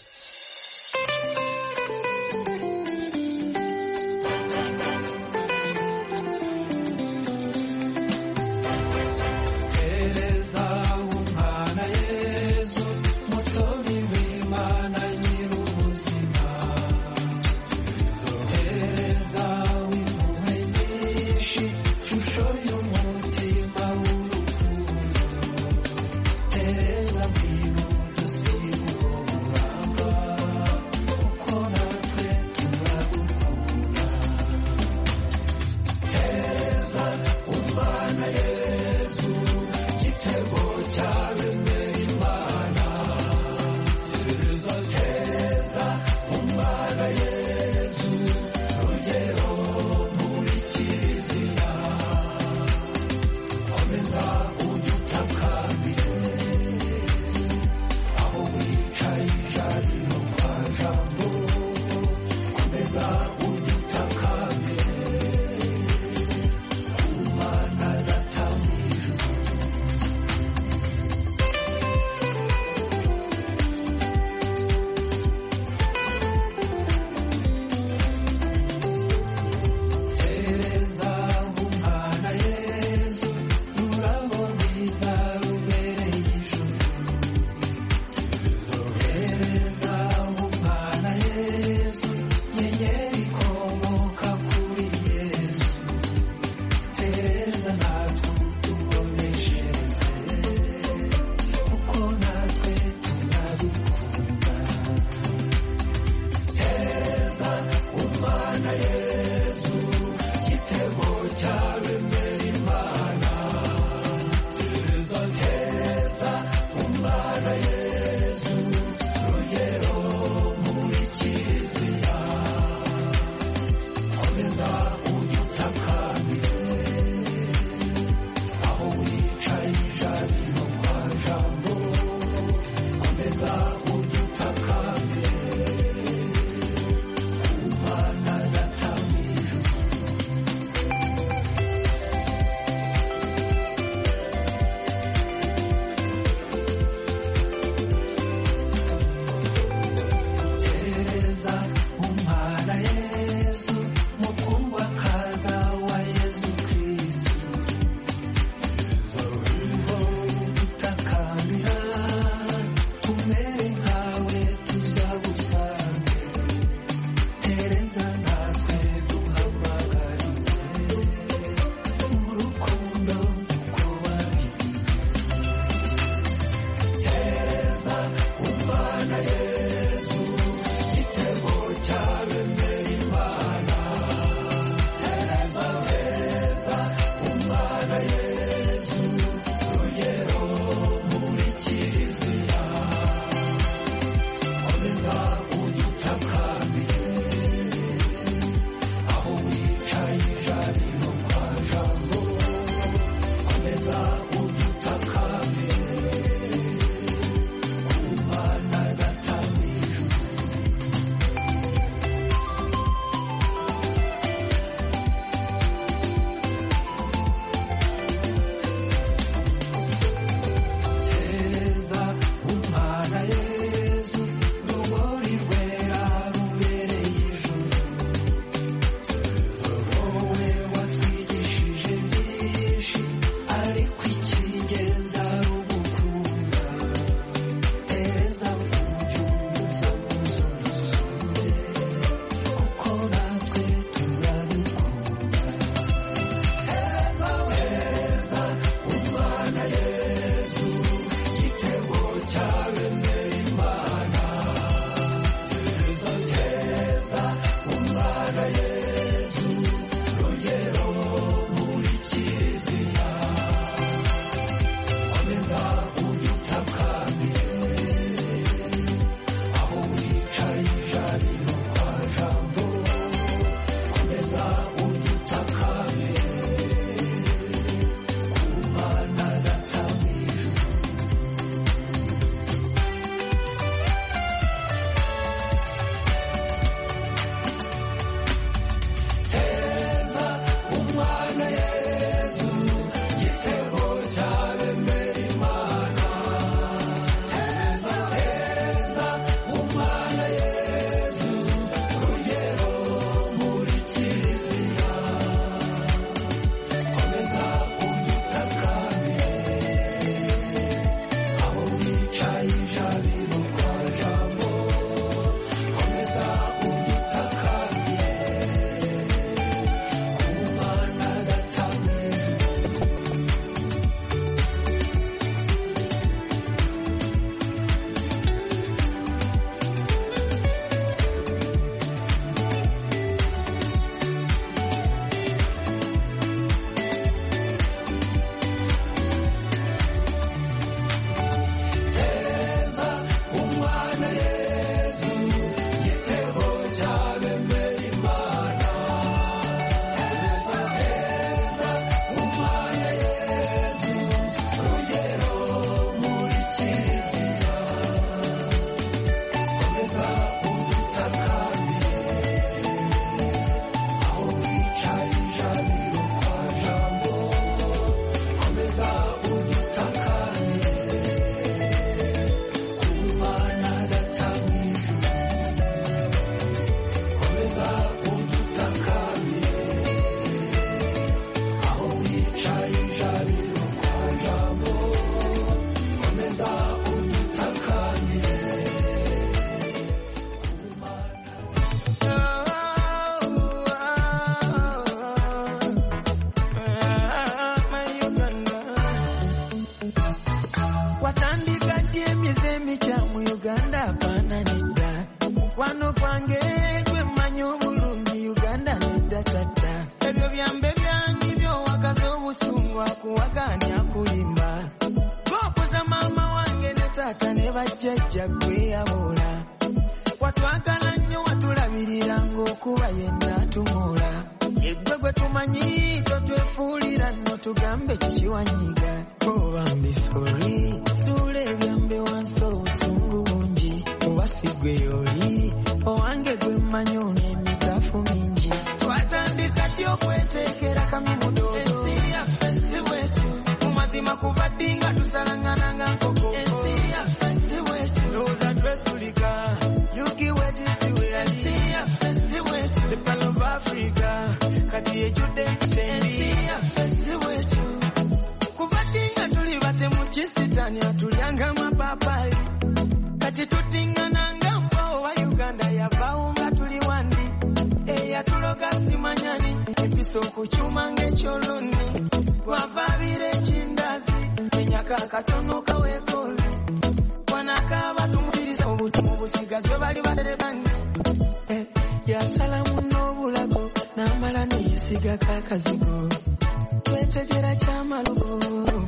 jajja gwe yabola watwagala nnyo watulabirira ng'okuba yenna tumula eggwe gwe tumanyi totwefuulira nno tugambe kikiwanyiga obambi sori suula ebyambe wansi obusungu bungi oba si gwe yoli owange gwe mmanyi n'emikaafu mingi twatandika ddi okweteekera kamimudo ensi yaffe si bwetu mu mazima kuva ddi nga tusalangananga nkoko ensi yaffe si bwetu ndowooza twesulika yugi wetisiwe ensi yaffe si bwetu the Pearl of Africa kati ejjudde ensi yaffe si bwetu kuva ddi nga tuli batemu kisitani atulyanga amapaapaali kati tutingananga mpa owa Uganda yavaawo nga tuli wandi eyatuloga simanyani empiso okukyuma ng'ekyoloni wavaabira ekindazi enyaka akatono kaweekole wanakaaba tumubiriza obutumu busigazwe bali baterebani yasala muno obulago n'amala neyesigako akazigo twetegera kyamalugo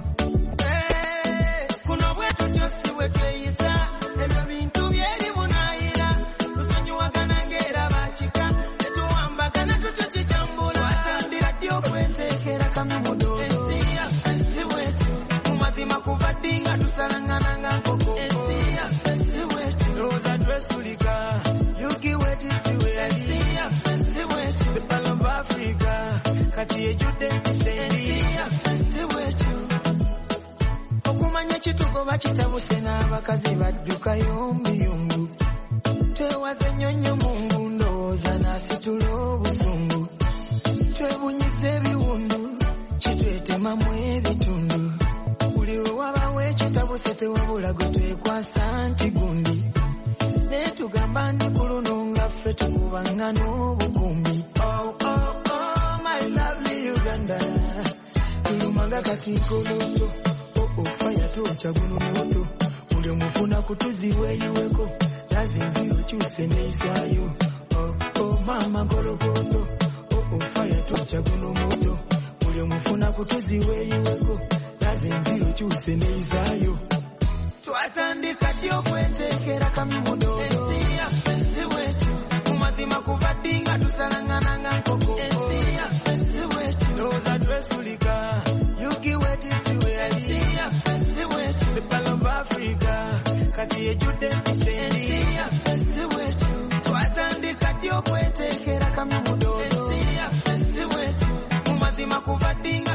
kuno bwetutyo si bwe tweyisa ebyo bintu byeri bunaayira tusonyiwagana ng'era bakika netuwambagana tutukijambula watandira ddi okweteekera kamimudo ensi yaffe si bwetu mu mazima kuva ddi nga tusalangananga nkoko ensi yaffe si bwetu ndowooza twesulika yugi wetisiwe ensi yaffe si bwetu the Pearl of Africa kati ejjudde ensi yaffe si bwetu okumanya ekitugoba kitabuse n'abakazi baddukayo mbuyungu twewaze nnyonnyo mungu ndowooza n'asitula obusungu twebunyiza ebiwundu kitwetemamu ebitundu buli we wabawo ekitabuse tewabula gwe twekwasa nti gundi naye tugamba ndi ku luno nga ffe tukubanga n'obukumbi my lovely Uganda tulumanga katikoloto fire tuocha guno moto ule mufuna kutuziweyiweko lazinziro kyuse neisayo mama ngologoto fire tuocha guno moto ule mufuna kutuziweyiweko lazinziro kyuse neisayo twatandika ddi okweteekera kamimudo ensi yaffe si bwetu mu mazima kuva ddi nga tusalangananga nkoko ensi yaffe si bwetu ndowooza twesulika yugi wetisiwe ensi yaffe si bwetu the Pearl of Africa kati ejjudde ensi yaffe si bwetu twatandika ddi okweteekera kamimudo ensi yaffe si bwetu mu mazima kuva ddi